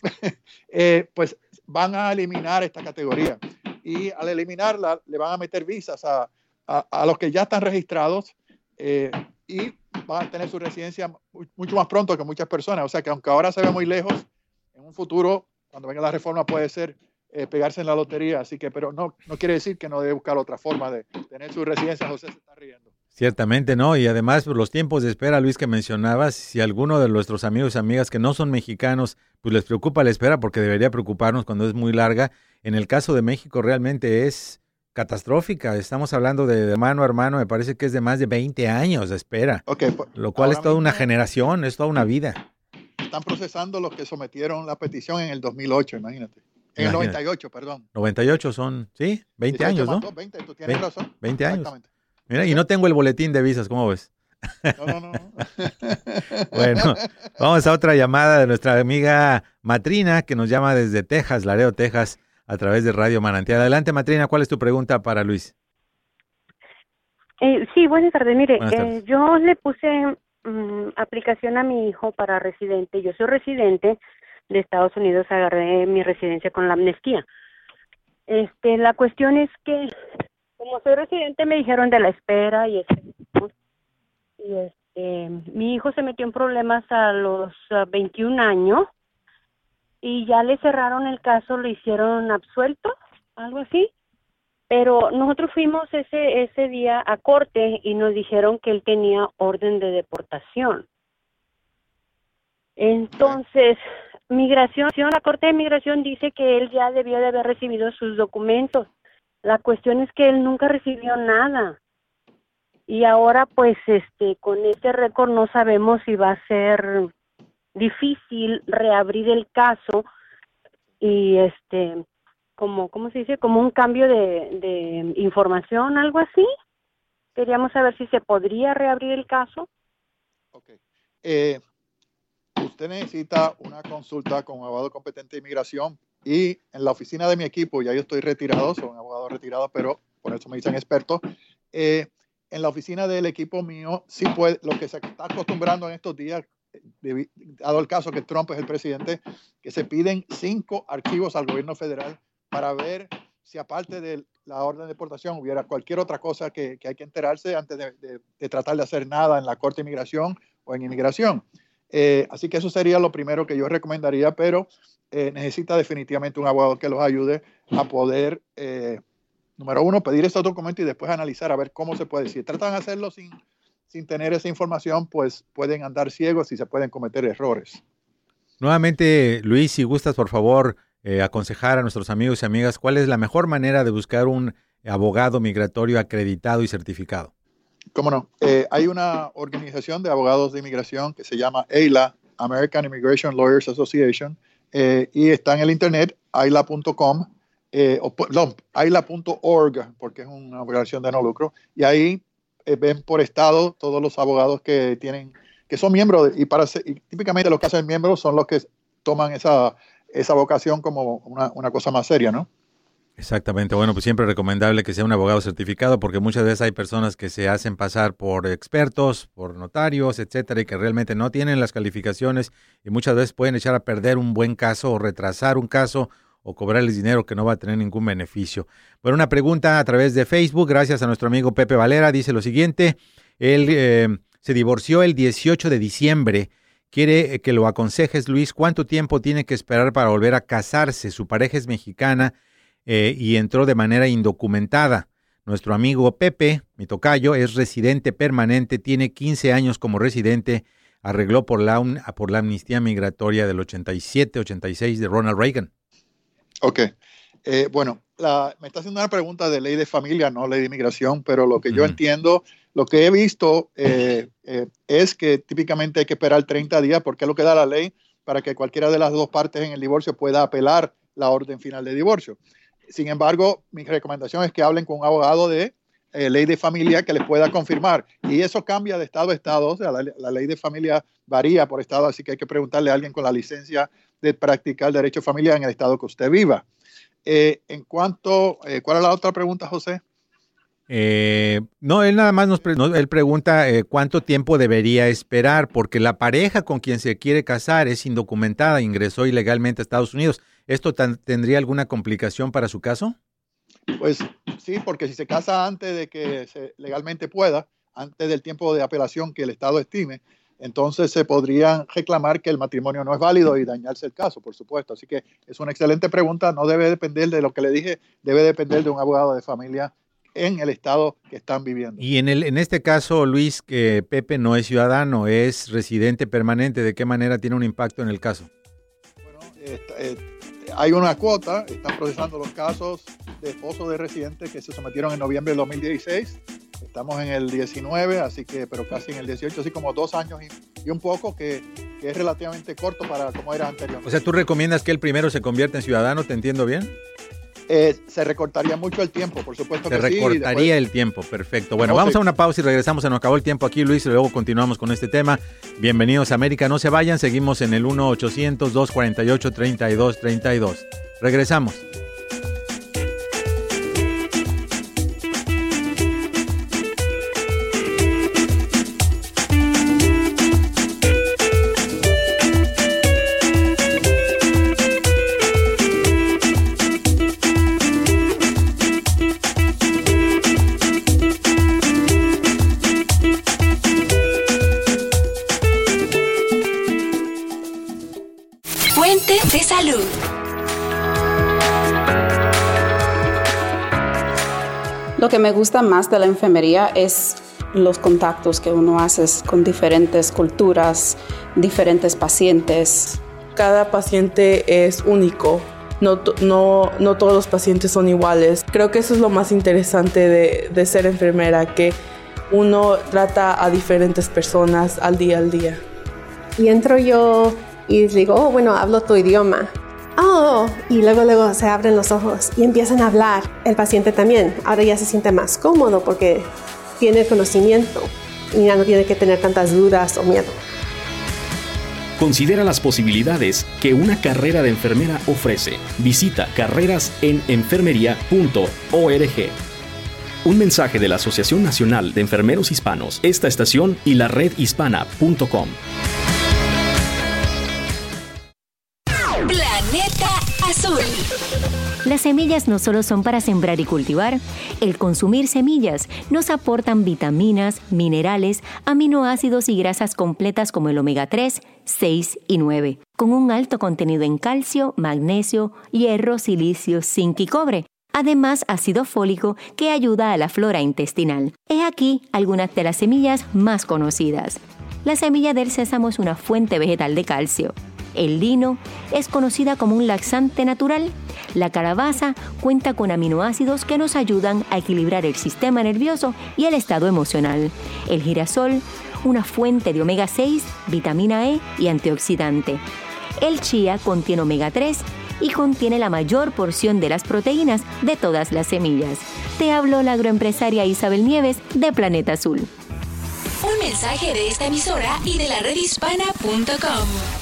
eh, pues van a eliminar esta categoría. Y al eliminarla, le van a meter visas a, a, a los que ya están registrados eh, y van a tener su residencia mucho más pronto que muchas personas. O sea que aunque ahora se ve muy lejos, en un futuro, cuando venga la reforma, puede ser eh, pegarse en la lotería. Así que, pero no, no quiere decir que no debe buscar otra forma de tener su residencia. José se está riendo. Ciertamente, ¿no? Y además, por los tiempos de espera, Luis, que mencionabas, si alguno de nuestros amigos y amigas que no son mexicanos, pues les preocupa la espera, porque debería preocuparnos cuando es muy larga. En el caso de México realmente es catastrófica. Estamos hablando de hermano a hermano, me parece que es de más de veinte años de espera. Okay, pues, lo cual es toda una generación, es toda una vida. Están procesando los que sometieron la petición en el dos mil ocho, imagínate. En imagínate. El noventa y ocho, perdón. noventa y ocho son, sí, veinte años, ¿no? veinte, tú tienes veinte, razón. veinte años. Mira, y no tengo el boletín de visas, ¿cómo ves? No, no, no. Bueno, vamos a otra llamada de nuestra amiga Matrina, que nos llama desde Texas, Laredo, Texas, a través de Radio Manantial. Adelante, Matrina, ¿cuál es tu pregunta para Luis? Eh, sí, buenas tardes. Mire, buenas tardes. Eh, yo le puse um, aplicación a mi hijo para residente. Yo soy residente de Estados Unidos, agarré mi residencia con la amnistía. Este, la cuestión es que, como soy residente, me dijeron de la espera y este, y este mi hijo se metió en problemas a los uh, veintiún años y ya le cerraron el caso, lo hicieron absuelto, algo así. Pero nosotros fuimos ese ese día a corte y nos dijeron que él tenía orden de deportación. Entonces, migración, la Corte de Migración dice que él ya debió de haber recibido sus documentos. La cuestión es que él nunca recibió nada. Y ahora, pues, este, con este récord no sabemos si va a ser difícil reabrir el caso y, este... como, ¿cómo se dice? Como un cambio de, de información, algo así. Queríamos saber si se podría reabrir el caso. Ok. Eh, usted necesita una consulta con un abogado competente de inmigración y en la oficina de mi equipo, ya yo estoy retirado, soy un abogado retirado, pero por eso me dicen experto. Eh, en la oficina del equipo mío, sí puede, lo que se está acostumbrando en estos días, dado el caso que Trump es el presidente, que se piden cinco archivos al gobierno federal para ver si aparte de la orden de deportación hubiera cualquier otra cosa que, que hay que enterarse antes de, de, de tratar de hacer nada en la Corte de Inmigración o en inmigración. Eh, así que eso sería lo primero que yo recomendaría, pero eh, necesita definitivamente un abogado que los ayude a poder, eh, número uno, pedir estos documentos y después analizar a ver cómo se puede. Si tratan de hacerlo sin, sin tener esa información, pues pueden andar ciegos y se pueden cometer errores. Nuevamente, Luis, si gustas, por favor, Eh, aconsejar a nuestros amigos y amigas cuál es la mejor manera de buscar un abogado migratorio acreditado y certificado. Cómo no. Eh, hay una organización de abogados de inmigración que se llama A I L A, American Immigration Lawyers Association, eh, y está en el internet, A I L A punto com, eh, o, no, A I L A punto org, porque es una organización de no lucro, y ahí eh, ven por estado todos los abogados que tienen, que son miembros, de, y, para, y típicamente los que hacen miembros son los que toman esa esa vocación como una, una cosa más seria, ¿no? Exactamente. Bueno, pues siempre es recomendable que sea un abogado certificado porque muchas veces hay personas que se hacen pasar por expertos, por notarios, etcétera, y que realmente no tienen las calificaciones y muchas veces pueden echar a perder un buen caso o retrasar un caso o cobrarles dinero que no va a tener ningún beneficio. Bueno, una pregunta a través de Facebook, gracias a nuestro amigo Pepe Valera, dice lo siguiente: él eh, se divorció el dieciocho de diciembre. Quiere que lo aconsejes, Luis, ¿cuánto tiempo tiene que esperar para volver a casarse? Su pareja es mexicana eh, y entró de manera indocumentada. Nuestro amigo Pepe, mi tocayo, es residente permanente, tiene quince años como residente, arregló por la, por la amnistía migratoria del ochenta y siete ochenta y seis de Ronald Reagan. Ok. Eh, bueno, la, me está haciendo una pregunta de ley de familia, no ley de inmigración, pero lo que yo mm. entiendo, lo que he visto eh, eh, es que típicamente hay que esperar treinta días porque es lo que da la ley para que cualquiera de las dos partes en el divorcio pueda apelar la orden final de divorcio. Sin embargo, mi recomendación es que hablen con un abogado de eh, ley de familia que les pueda confirmar. Y eso cambia de estado a estado, o sea, la, la ley de familia varía por estado, así que hay que preguntarle a alguien con la licencia de practicar derecho familiar en el estado que usted viva. Eh, en cuanto, eh, ¿cuál es la otra pregunta, José? Eh, no, él nada más nos pre no, él pregunta eh, cuánto tiempo debería esperar, porque la pareja con quien se quiere casar es indocumentada, ingresó ilegalmente a Estados Unidos. ¿Esto tendría alguna complicación para su caso? Pues sí, porque si se casa antes de que se legalmente pueda, antes del tiempo de apelación que el Estado estime, entonces se podrían reclamar que el matrimonio no es válido y dañarse el caso, por supuesto. Así que es una excelente pregunta, no debe depender de lo que le dije, debe depender de un abogado de familia en el estado que están viviendo. Y en el en este caso, Luis, que Pepe no es ciudadano, es residente permanente, ¿de qué manera tiene un impacto en el caso? Bueno, eh, eh, hay una cuota, están procesando los casos de esposos de residentes que se sometieron en noviembre del dos mil dieciséis. Estamos en el diecinueve, así que, pero casi en el dieciocho, así como dos años y, y un poco, que, que es relativamente corto para como era anteriormente. O sea, ¿tú recomiendas que él primero se convierta en ciudadano? ¿Te entiendo bien? Eh, se recortaría mucho el tiempo, por supuesto que sí. Se recortaría después... el tiempo, perfecto. Bueno, no, vamos sí. a una pausa y regresamos. Se nos acabó el tiempo aquí, Luis, y luego continuamos con este tema. Bienvenidos a América, no se vayan. Seguimos en el uno ochocientos, dos cuarenta y ocho, treinta y dos treinta y dos. Regresamos. Fuente de salud. Lo que me gusta más de la enfermería es los contactos que uno hace con diferentes culturas, diferentes pacientes. Cada paciente es único. No, no, no todos los pacientes son iguales. Creo que eso es lo más interesante de, de ser enfermera, que uno trata a diferentes personas al día al día. Y entro yo y digo, oh, bueno, hablo tu idioma. Oh, y luego, luego se abren los ojos y empiezan a hablar. El paciente también. Ahora ya se siente más cómodo porque tiene el conocimiento y ya no tiene que tener tantas dudas o miedo. Considera las posibilidades que una carrera de enfermera ofrece. Visita carreras en enfermería punto org. Un mensaje de la Asociación Nacional de Enfermeros Hispanos, esta estación y la red hispana punto com. Planeta Azul. Las semillas no solo son para sembrar y cultivar. El consumir semillas nos aportan vitaminas, minerales, aminoácidos y grasas completas como el omega tres, seis y nueve, con un alto contenido en calcio, magnesio, hierro, silicio, zinc y cobre. Además, ácido fólico que ayuda a la flora intestinal. He aquí algunas de las semillas más conocidas. La semilla del sésamo es una fuente vegetal de calcio. El lino es conocida como un laxante natural. La calabaza cuenta con aminoácidos que nos ayudan a equilibrar el sistema nervioso y el estado emocional. El girasol, una fuente de omega seis, vitamina E y antioxidante. El chía contiene omega tres y contiene la mayor porción de las proteínas de todas las semillas. Te habló la agroempresaria Isabel Nieves de Planeta Azul. Un mensaje de esta emisora y de la red hispana punto com.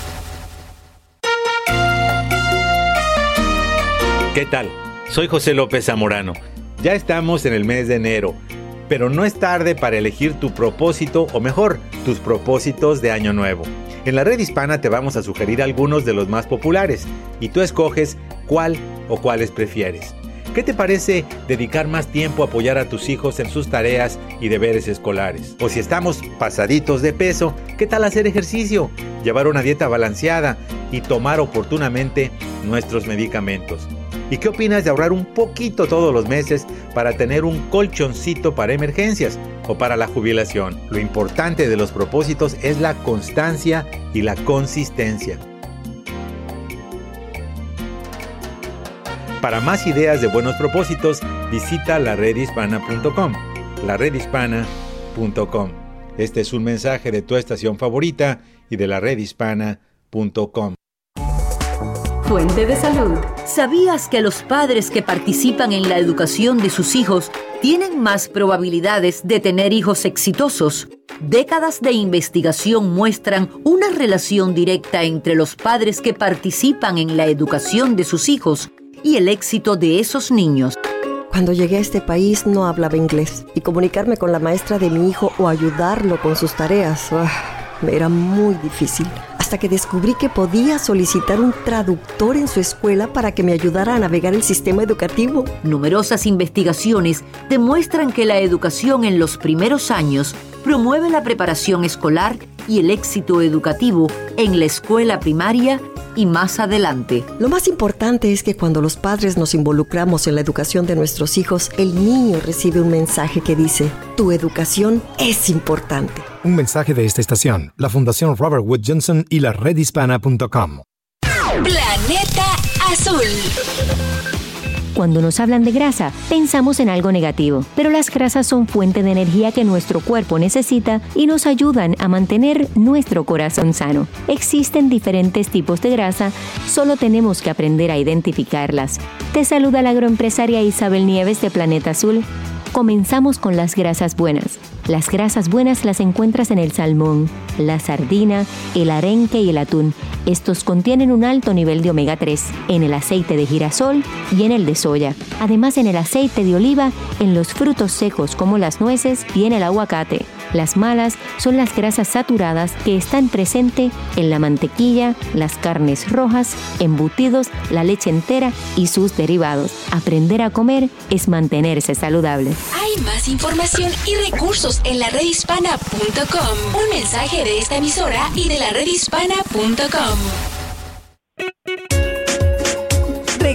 ¿Qué tal? Soy José López Zamorano. Ya estamos en el mes de enero, pero no es tarde para elegir tu propósito, o mejor, tus propósitos de año nuevo. En la red hispana te vamos a sugerir algunos de los más populares y tú escoges cuál o cuáles prefieres. ¿Qué te parece dedicar más tiempo a apoyar a tus hijos en sus tareas y deberes escolares? O si estamos pasaditos de peso, ¿qué tal hacer ejercicio, llevar una dieta balanceada y tomar oportunamente nuestros medicamentos? ¿Y qué opinas de ahorrar un poquito todos los meses para tener un colchoncito para emergencias o para la jubilación? Lo importante de los propósitos es la constancia y la consistencia. Para más ideas de buenos propósitos, visita la red hispana punto com. la red hispana punto com. Este es un mensaje de tu estación favorita y de la red hispana punto com. Fuente de salud. ¿Sabías que los padres que participan en la educación de sus hijos tienen más probabilidades de tener hijos exitosos? Décadas de investigación muestran una relación directa entre los padres que participan en la educación de sus hijos y el éxito de esos niños. Cuando llegué a este país no hablaba inglés y comunicarme con la maestra de mi hijo o ayudarlo con sus tareas ¡ah! me era muy difícil. Hasta que descubrí que podía solicitar un traductor en su escuela para que me ayudara a navegar el sistema educativo. Numerosas investigaciones demuestran que la educación en los primeros años promueve la preparación escolar y el éxito educativo en la escuela primaria y más adelante. Lo más importante es que cuando los padres nos involucramos en la educación de nuestros hijos, el niño recibe un mensaje que dice: tu educación es importante. Un mensaje de esta estación, la Fundación Robert Wood Johnson y la red hispana punto com. Planeta Azul. Cuando nos hablan de grasa, pensamos en algo negativo, pero las grasas son fuente de energía que nuestro cuerpo necesita y nos ayudan a mantener nuestro corazón sano. Existen diferentes tipos de grasa, solo tenemos que aprender a identificarlas. Te saluda la agroempresaria Isabel Nieves de Planeta Azul. Comenzamos con las grasas buenas. Las grasas buenas las encuentras en el salmón, la sardina, el arenque y el atún. Estos contienen un alto nivel de omega tres, en el aceite de girasol y en el de soya. Además, en el aceite de oliva, en los frutos secos como las nueces y en el aguacate. Las malas son las grasas saturadas que están presentes en la mantequilla, las carnes rojas, embutidos, la leche entera y sus derivados. Aprender a comer es mantenerse saludable. Hay más información y recursos en la red hispana punto com. Un mensaje de esta emisora y de la red hispana punto com.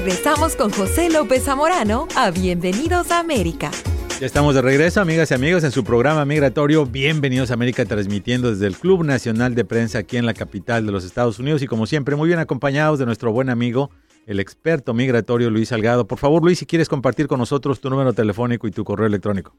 regresamos con José López Zamorano a Bienvenidos a América. Ya estamos de regreso, amigas y amigos, en su programa migratorio Bienvenidos a América, transmitiendo desde el Club Nacional de Prensa aquí en la capital de los Estados Unidos y como siempre muy bien acompañados de nuestro buen amigo, el experto migratorio Luis Salgado. Por favor, Luis, si quieres compartir con nosotros tu número telefónico y tu correo electrónico.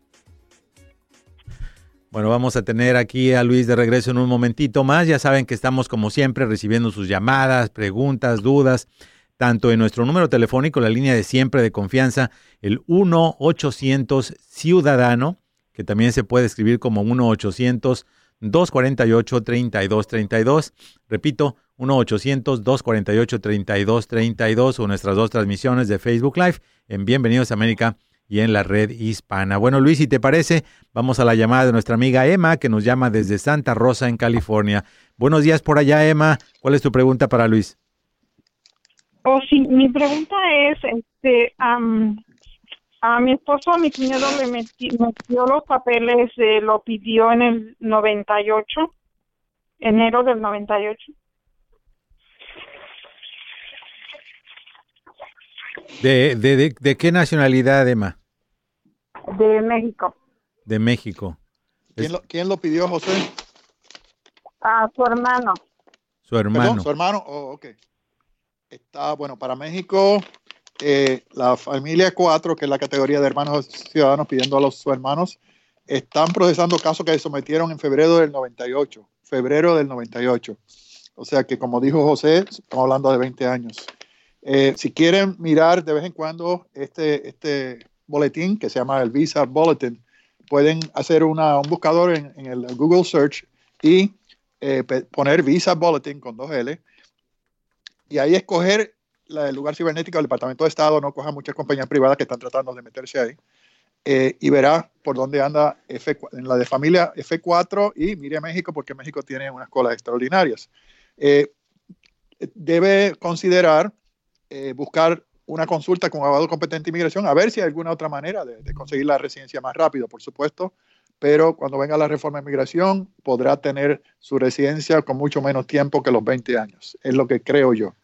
Bueno, vamos a tener aquí a Luis de regreso en un momentito más. Ya saben que estamos como siempre recibiendo sus llamadas, preguntas, dudas, tanto en nuestro número telefónico, la línea de siempre de confianza, el uno ochocientos Ciudadano, que también se puede escribir como uno ochocientos dos cuarenta y ocho treinta y dos treinta y dos. Repito, uno ochocientos dos cuarenta y ocho treinta y dos treinta y dos o nuestras dos transmisiones de Facebook Live en Bienvenidos a América y en la red hispana. Bueno, Luis, si te parece, vamos a la llamada de nuestra amiga Emma, que nos llama desde Santa Rosa, en California. Buenos días por allá, Emma. ¿Cuál es tu pregunta para Luis? Oh, sí, mi pregunta es, este, um, a mi esposo, a mi cuñado le metí, metió los papeles, eh, lo pidió en el noventa y ocho, enero del noventa y ocho. ¿De, de, de, de qué nacionalidad, Emma? De México. De México. ¿Quién lo, quién lo pidió, José? A su hermano. Su hermano. ¿Perdón, su hermano? Oh, ok. Está, bueno, para México, eh, la familia cuatro, que es la categoría de hermanos ciudadanos pidiendo a los sus hermanos, están procesando casos que sometieron en febrero del noventa y ocho. Febrero del noventa y ocho. O sea que, como dijo José, estamos hablando de veinte años. Eh, si quieren mirar de vez en cuando este, este boletín que se llama el Visa Bulletin, pueden hacer una, un buscador en, en el Google Search y eh, poner Visa Bulletin con dos L. Y ahí escoger la, el lugar cibernético del Departamento de Estado, no coja muchas compañías privadas que están tratando de meterse ahí. Eh, y verá por dónde anda F, en la de familia F cuatro y mire a México, porque México tiene unas colas extraordinarias. Eh, debe considerar eh, buscar una consulta con un abogado competente de inmigración, a ver si hay alguna otra manera de, de conseguir la residencia más rápido, por supuesto. Pero cuando venga la reforma de inmigración, podrá tener su residencia con mucho menos tiempo que los veinte años. Es lo que creo yo.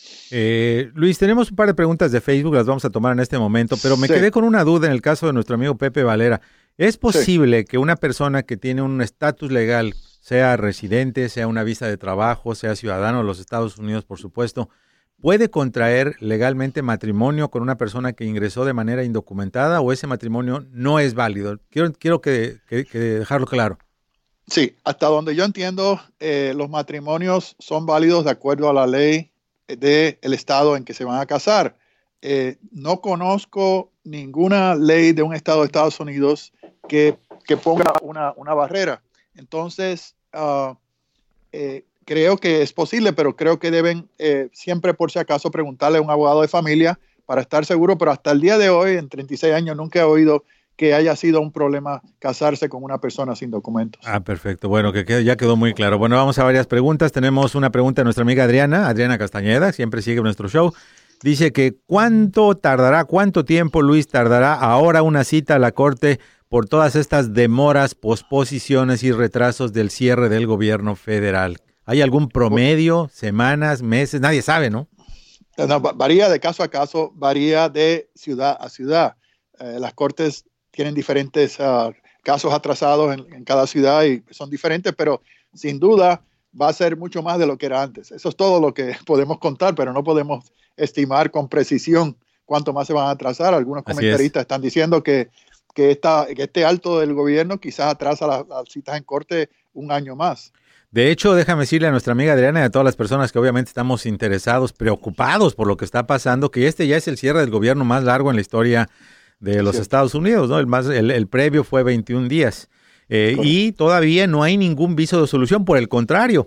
Eh, Luis, tenemos un par de preguntas de Facebook, las vamos a tomar en este momento, pero me sí. quedé con una duda en el caso de nuestro amigo Pepe Valera. ¿Es posible sí. que una persona que tiene un estatus legal, sea residente, sea una visa de trabajo, sea ciudadano de los Estados Unidos, por supuesto, puede contraer legalmente matrimonio con una persona que ingresó de manera indocumentada o ese matrimonio no es válido? Quiero, quiero que, que, que dejarlo claro. Sí, hasta donde yo entiendo, eh, los matrimonios son válidos de acuerdo a la ley del estado en que se van a casar. Eh, no conozco ninguna ley de un estado de Estados Unidos que, que ponga una, una barrera. Entonces, uh, eh, creo que es posible, pero creo que deben eh, siempre, por si acaso, preguntarle a un abogado de familia para estar seguro. Pero hasta el día de hoy, en treinta y seis años, nunca he oído que haya sido un problema casarse con una persona sin documentos. Ah, perfecto. Bueno, que quede, ya quedó muy claro. Bueno, vamos a varias preguntas. Tenemos una pregunta de nuestra amiga Adriana, Adriana Castañeda, siempre sigue nuestro show. Dice que ¿cuánto tardará, cuánto tiempo, Luis, tardará ahora una cita a la corte por todas estas demoras, posposiciones y retrasos del cierre del gobierno federal? ¿Hay algún promedio, semanas, meses? Nadie sabe, ¿no? No, varía de caso a caso, varía de ciudad a ciudad. Eh, las cortes tienen diferentes uh, casos atrasados en, en cada ciudad y son diferentes, pero sin duda va a ser mucho más de lo que era antes. Eso es todo lo que podemos contar, pero no podemos estimar con precisión cuánto más se van a atrasar. Algunos Así comentaristas es. están diciendo que, que, esta, que este alto del gobierno quizás atrasa las, las citas en corte un año más. De hecho, déjame decirle a nuestra amiga Adriana y a todas las personas que obviamente estamos interesados, preocupados por lo que está pasando, que este ya es el cierre del gobierno más largo en la historia de los sí. Estados Unidos, ¿no? El, más, el, el previo fue veintiún días. Eh, y todavía no hay ningún viso de solución. Por el contrario,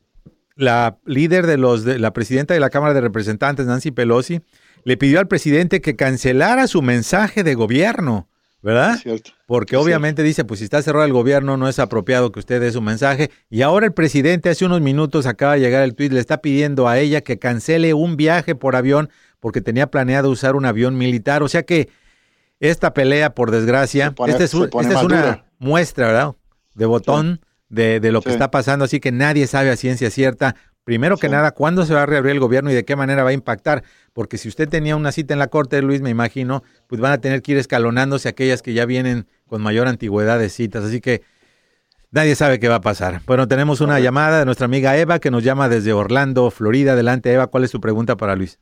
la líder de los, de, la presidenta de la Cámara de Representantes, Nancy Pelosi, le pidió al presidente que cancelara su mensaje de gobierno, ¿verdad? Cierto. Porque es obviamente cierto. dice, pues si está cerrado el gobierno, no es apropiado que usted dé su mensaje. Y ahora el presidente hace unos minutos acaba de llegar el tuit, le está pidiendo a ella que cancele un viaje por avión porque tenía planeado usar un avión militar. O sea que esta pelea, por desgracia, pone, esta es, un, esta es una muestra, ¿verdad?, de botón sí. de, de lo que sí. está pasando, así que nadie sabe a ciencia cierta primero que Sí. nada, ¿cuándo se va a reabrir el gobierno y de qué manera va a impactar? Porque si usted tenía una cita en la corte, Luis, me imagino, pues van a tener que ir escalonándose aquellas que ya vienen con mayor antigüedad de citas. Así que nadie sabe qué va a pasar. Bueno, tenemos una llamada de nuestra amiga Eva, que nos llama desde Orlando, Florida. Adelante, Eva, ¿cuál es tu pregunta para Luis?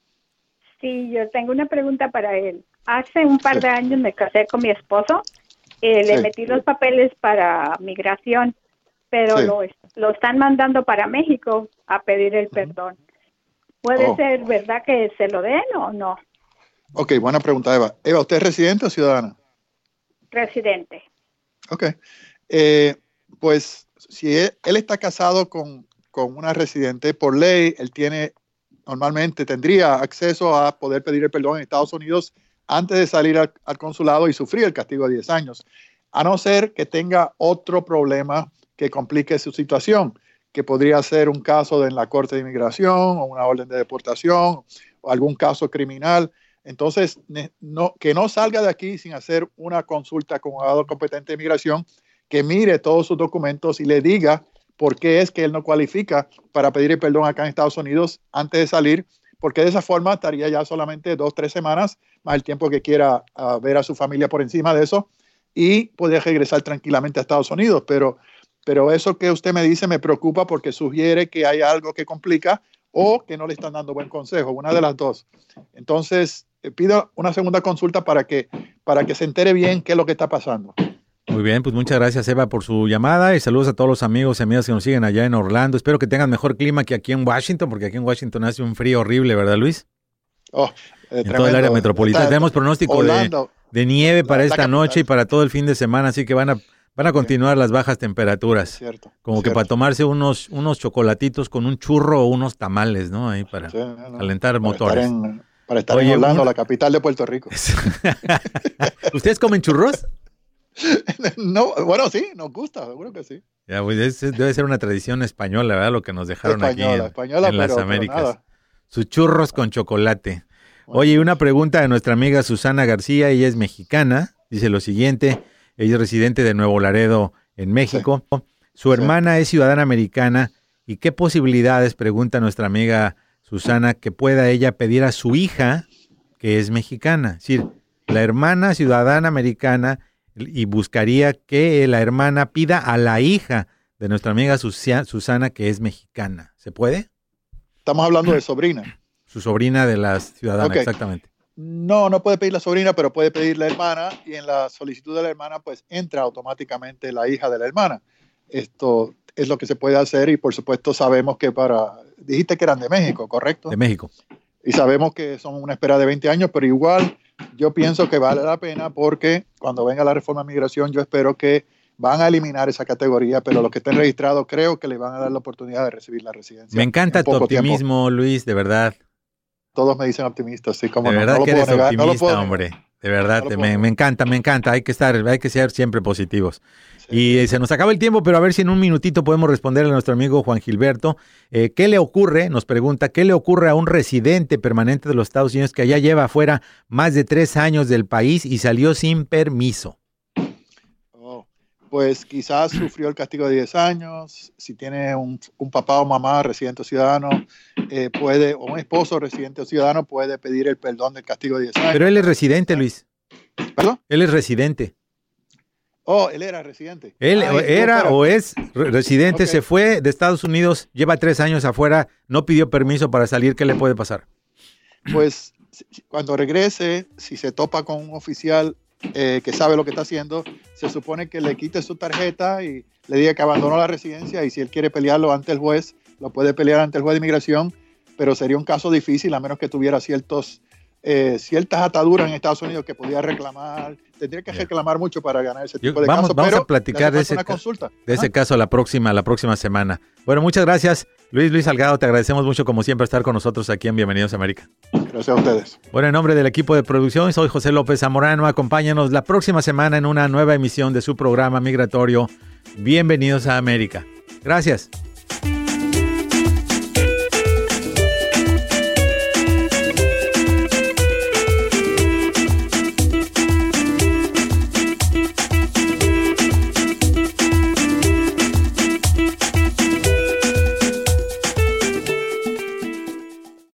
Sí, yo tengo una pregunta para él. Hace un par de años me casé con mi esposo, eh, le Sí. metí los papeles para migración, pero Sí. lo, lo están mandando para México a pedir el perdón. ¿Puede Oh. ser verdad que se lo den o no? Ok, buena pregunta, Eva. Eva, ¿usted es residente o ciudadana? Residente. Ok. Eh, pues si él, él está casado con, con una residente, por ley, él tiene, normalmente tendría acceso a poder pedir el perdón en Estados Unidos antes de salir al, al consulado y sufrir el castigo de diez años, a no ser que tenga otro problema que complique su situación, que podría ser un caso de, en la Corte de Inmigración o una orden de deportación o algún caso criminal. Entonces, ne, no, que no salga de aquí sin hacer una consulta con un abogado competente de inmigración, que mire todos sus documentos y le diga por qué es que él no cualifica para pedir el perdón acá en Estados Unidos antes de salir, porque de esa forma estaría ya solamente dos, tres semanas, más el tiempo que quiera uh, ver a su familia por encima de eso, y poder regresar tranquilamente a Estados Unidos. Pero, pero eso que usted me dice me preocupa porque sugiere que hay algo que complica o que no le están dando buen consejo, una de las dos. Entonces, eh, pido una segunda consulta para que, para que se entere bien qué es lo que está pasando. Muy bien, pues muchas gracias, Eva, por su llamada y saludos a todos los amigos y amigas que nos siguen allá en Orlando. Espero que tengan mejor clima que aquí en Washington, porque aquí en Washington hace un frío horrible, ¿verdad, Luis? Oh, eh, en todo el área metropolitana. Está, Tenemos pronóstico de, de nieve para esta capital. noche y para todo el fin de semana, así que van a, van a continuar las bajas temperaturas. Cierto, Como cierto. que para tomarse unos, unos chocolatitos con un churro o unos tamales, ¿no? Ahí para sí, no, calentar para motores. Estar en, para estar Oye, en Orlando, una... la capital de Puerto Rico. ¿Ustedes comen churros? No, bueno, sí, nos gusta, seguro que sí. Ya, pues es, debe ser una tradición española, ¿verdad? Lo que nos dejaron española, aquí en, española, en las pero, Américas. Pero nada. Sus churros con chocolate. Bueno. Oye, una pregunta de nuestra amiga Susana García, ella es mexicana, dice lo siguiente, ella es residente de Nuevo Laredo, en México. Sí. Su hermana sí. es ciudadana americana, ¿y qué posibilidades, pregunta nuestra amiga Susana, que pueda ella pedir a su hija, que es mexicana? Es decir, la hermana ciudadana americana, y buscaría que la hermana pida a la hija de nuestra amiga Susana, que es mexicana. ¿Se puede? Estamos hablando de sobrina. Su sobrina de la ciudadana, okay. exactamente. No, no puede pedir la sobrina, pero puede pedir la hermana, y en la solicitud de la hermana, pues entra automáticamente la hija de la hermana. Esto es lo que se puede hacer, y por supuesto sabemos que para... Dijiste que eran de México, ¿correcto? De México. Y sabemos que son una espera de veinte años, pero igual yo pienso que vale la pena, porque cuando venga la reforma de migración, yo espero que van a eliminar esa categoría, pero los que estén registrados creo que le van a dar la oportunidad de recibir la residencia. Me encanta tu optimismo, tiempo. Luis, de verdad. Todos me dicen optimista, sí, como de no, verdad no lo que puedo eres negar, optimista, no lo puedo hombre. negar. De verdad, no me, me encanta, me encanta. Hay que estar, hay que ser siempre positivos. Sí. Y se nos acaba el tiempo, pero a ver si en un minutito podemos responderle a nuestro amigo Juan Gilberto. Eh, ¿Qué le ocurre? Nos pregunta, ¿qué le ocurre a un residente permanente de los Estados Unidos que allá lleva afuera más de tres años del país y salió sin permiso? Oh, pues quizás sufrió el castigo de diez años. Si tiene un, un papá o mamá residente o ciudadano, eh, puede, o un esposo residente o ciudadano, puede pedir el perdón del castigo de diez años. Pero él es residente, Luis. ¿Perdón? Él es residente. Oh, él era residente. Él Ay, era no, o es residente, okay. Se fue de Estados Unidos, lleva tres años afuera, no pidió permiso para salir. ¿Qué le puede pasar? Pues cuando regrese, si se topa con un oficial eh, que sabe lo que está haciendo, se supone que le quite su tarjeta y le diga que abandonó la residencia, y si él quiere pelearlo ante el juez, lo puede pelear ante el juez de inmigración, pero sería un caso difícil a menos que tuviera ciertos... Eh, ciertas ataduras en Estados Unidos que podía reclamar, tendría que reclamar mucho para ganar ese tipo Yo, de vamos, casos, vamos pero a platicar de ese, una consulta. de ese caso la próxima, la próxima semana. Bueno, muchas gracias, Luis Luis Salgado, te agradecemos mucho como siempre estar con nosotros aquí en Bienvenidos a América. Gracias a ustedes. Bueno, en nombre del equipo de producción, soy José López Zamorano, acompáñanos la próxima semana en una nueva emisión de su programa migratorio Bienvenidos a América. Gracias.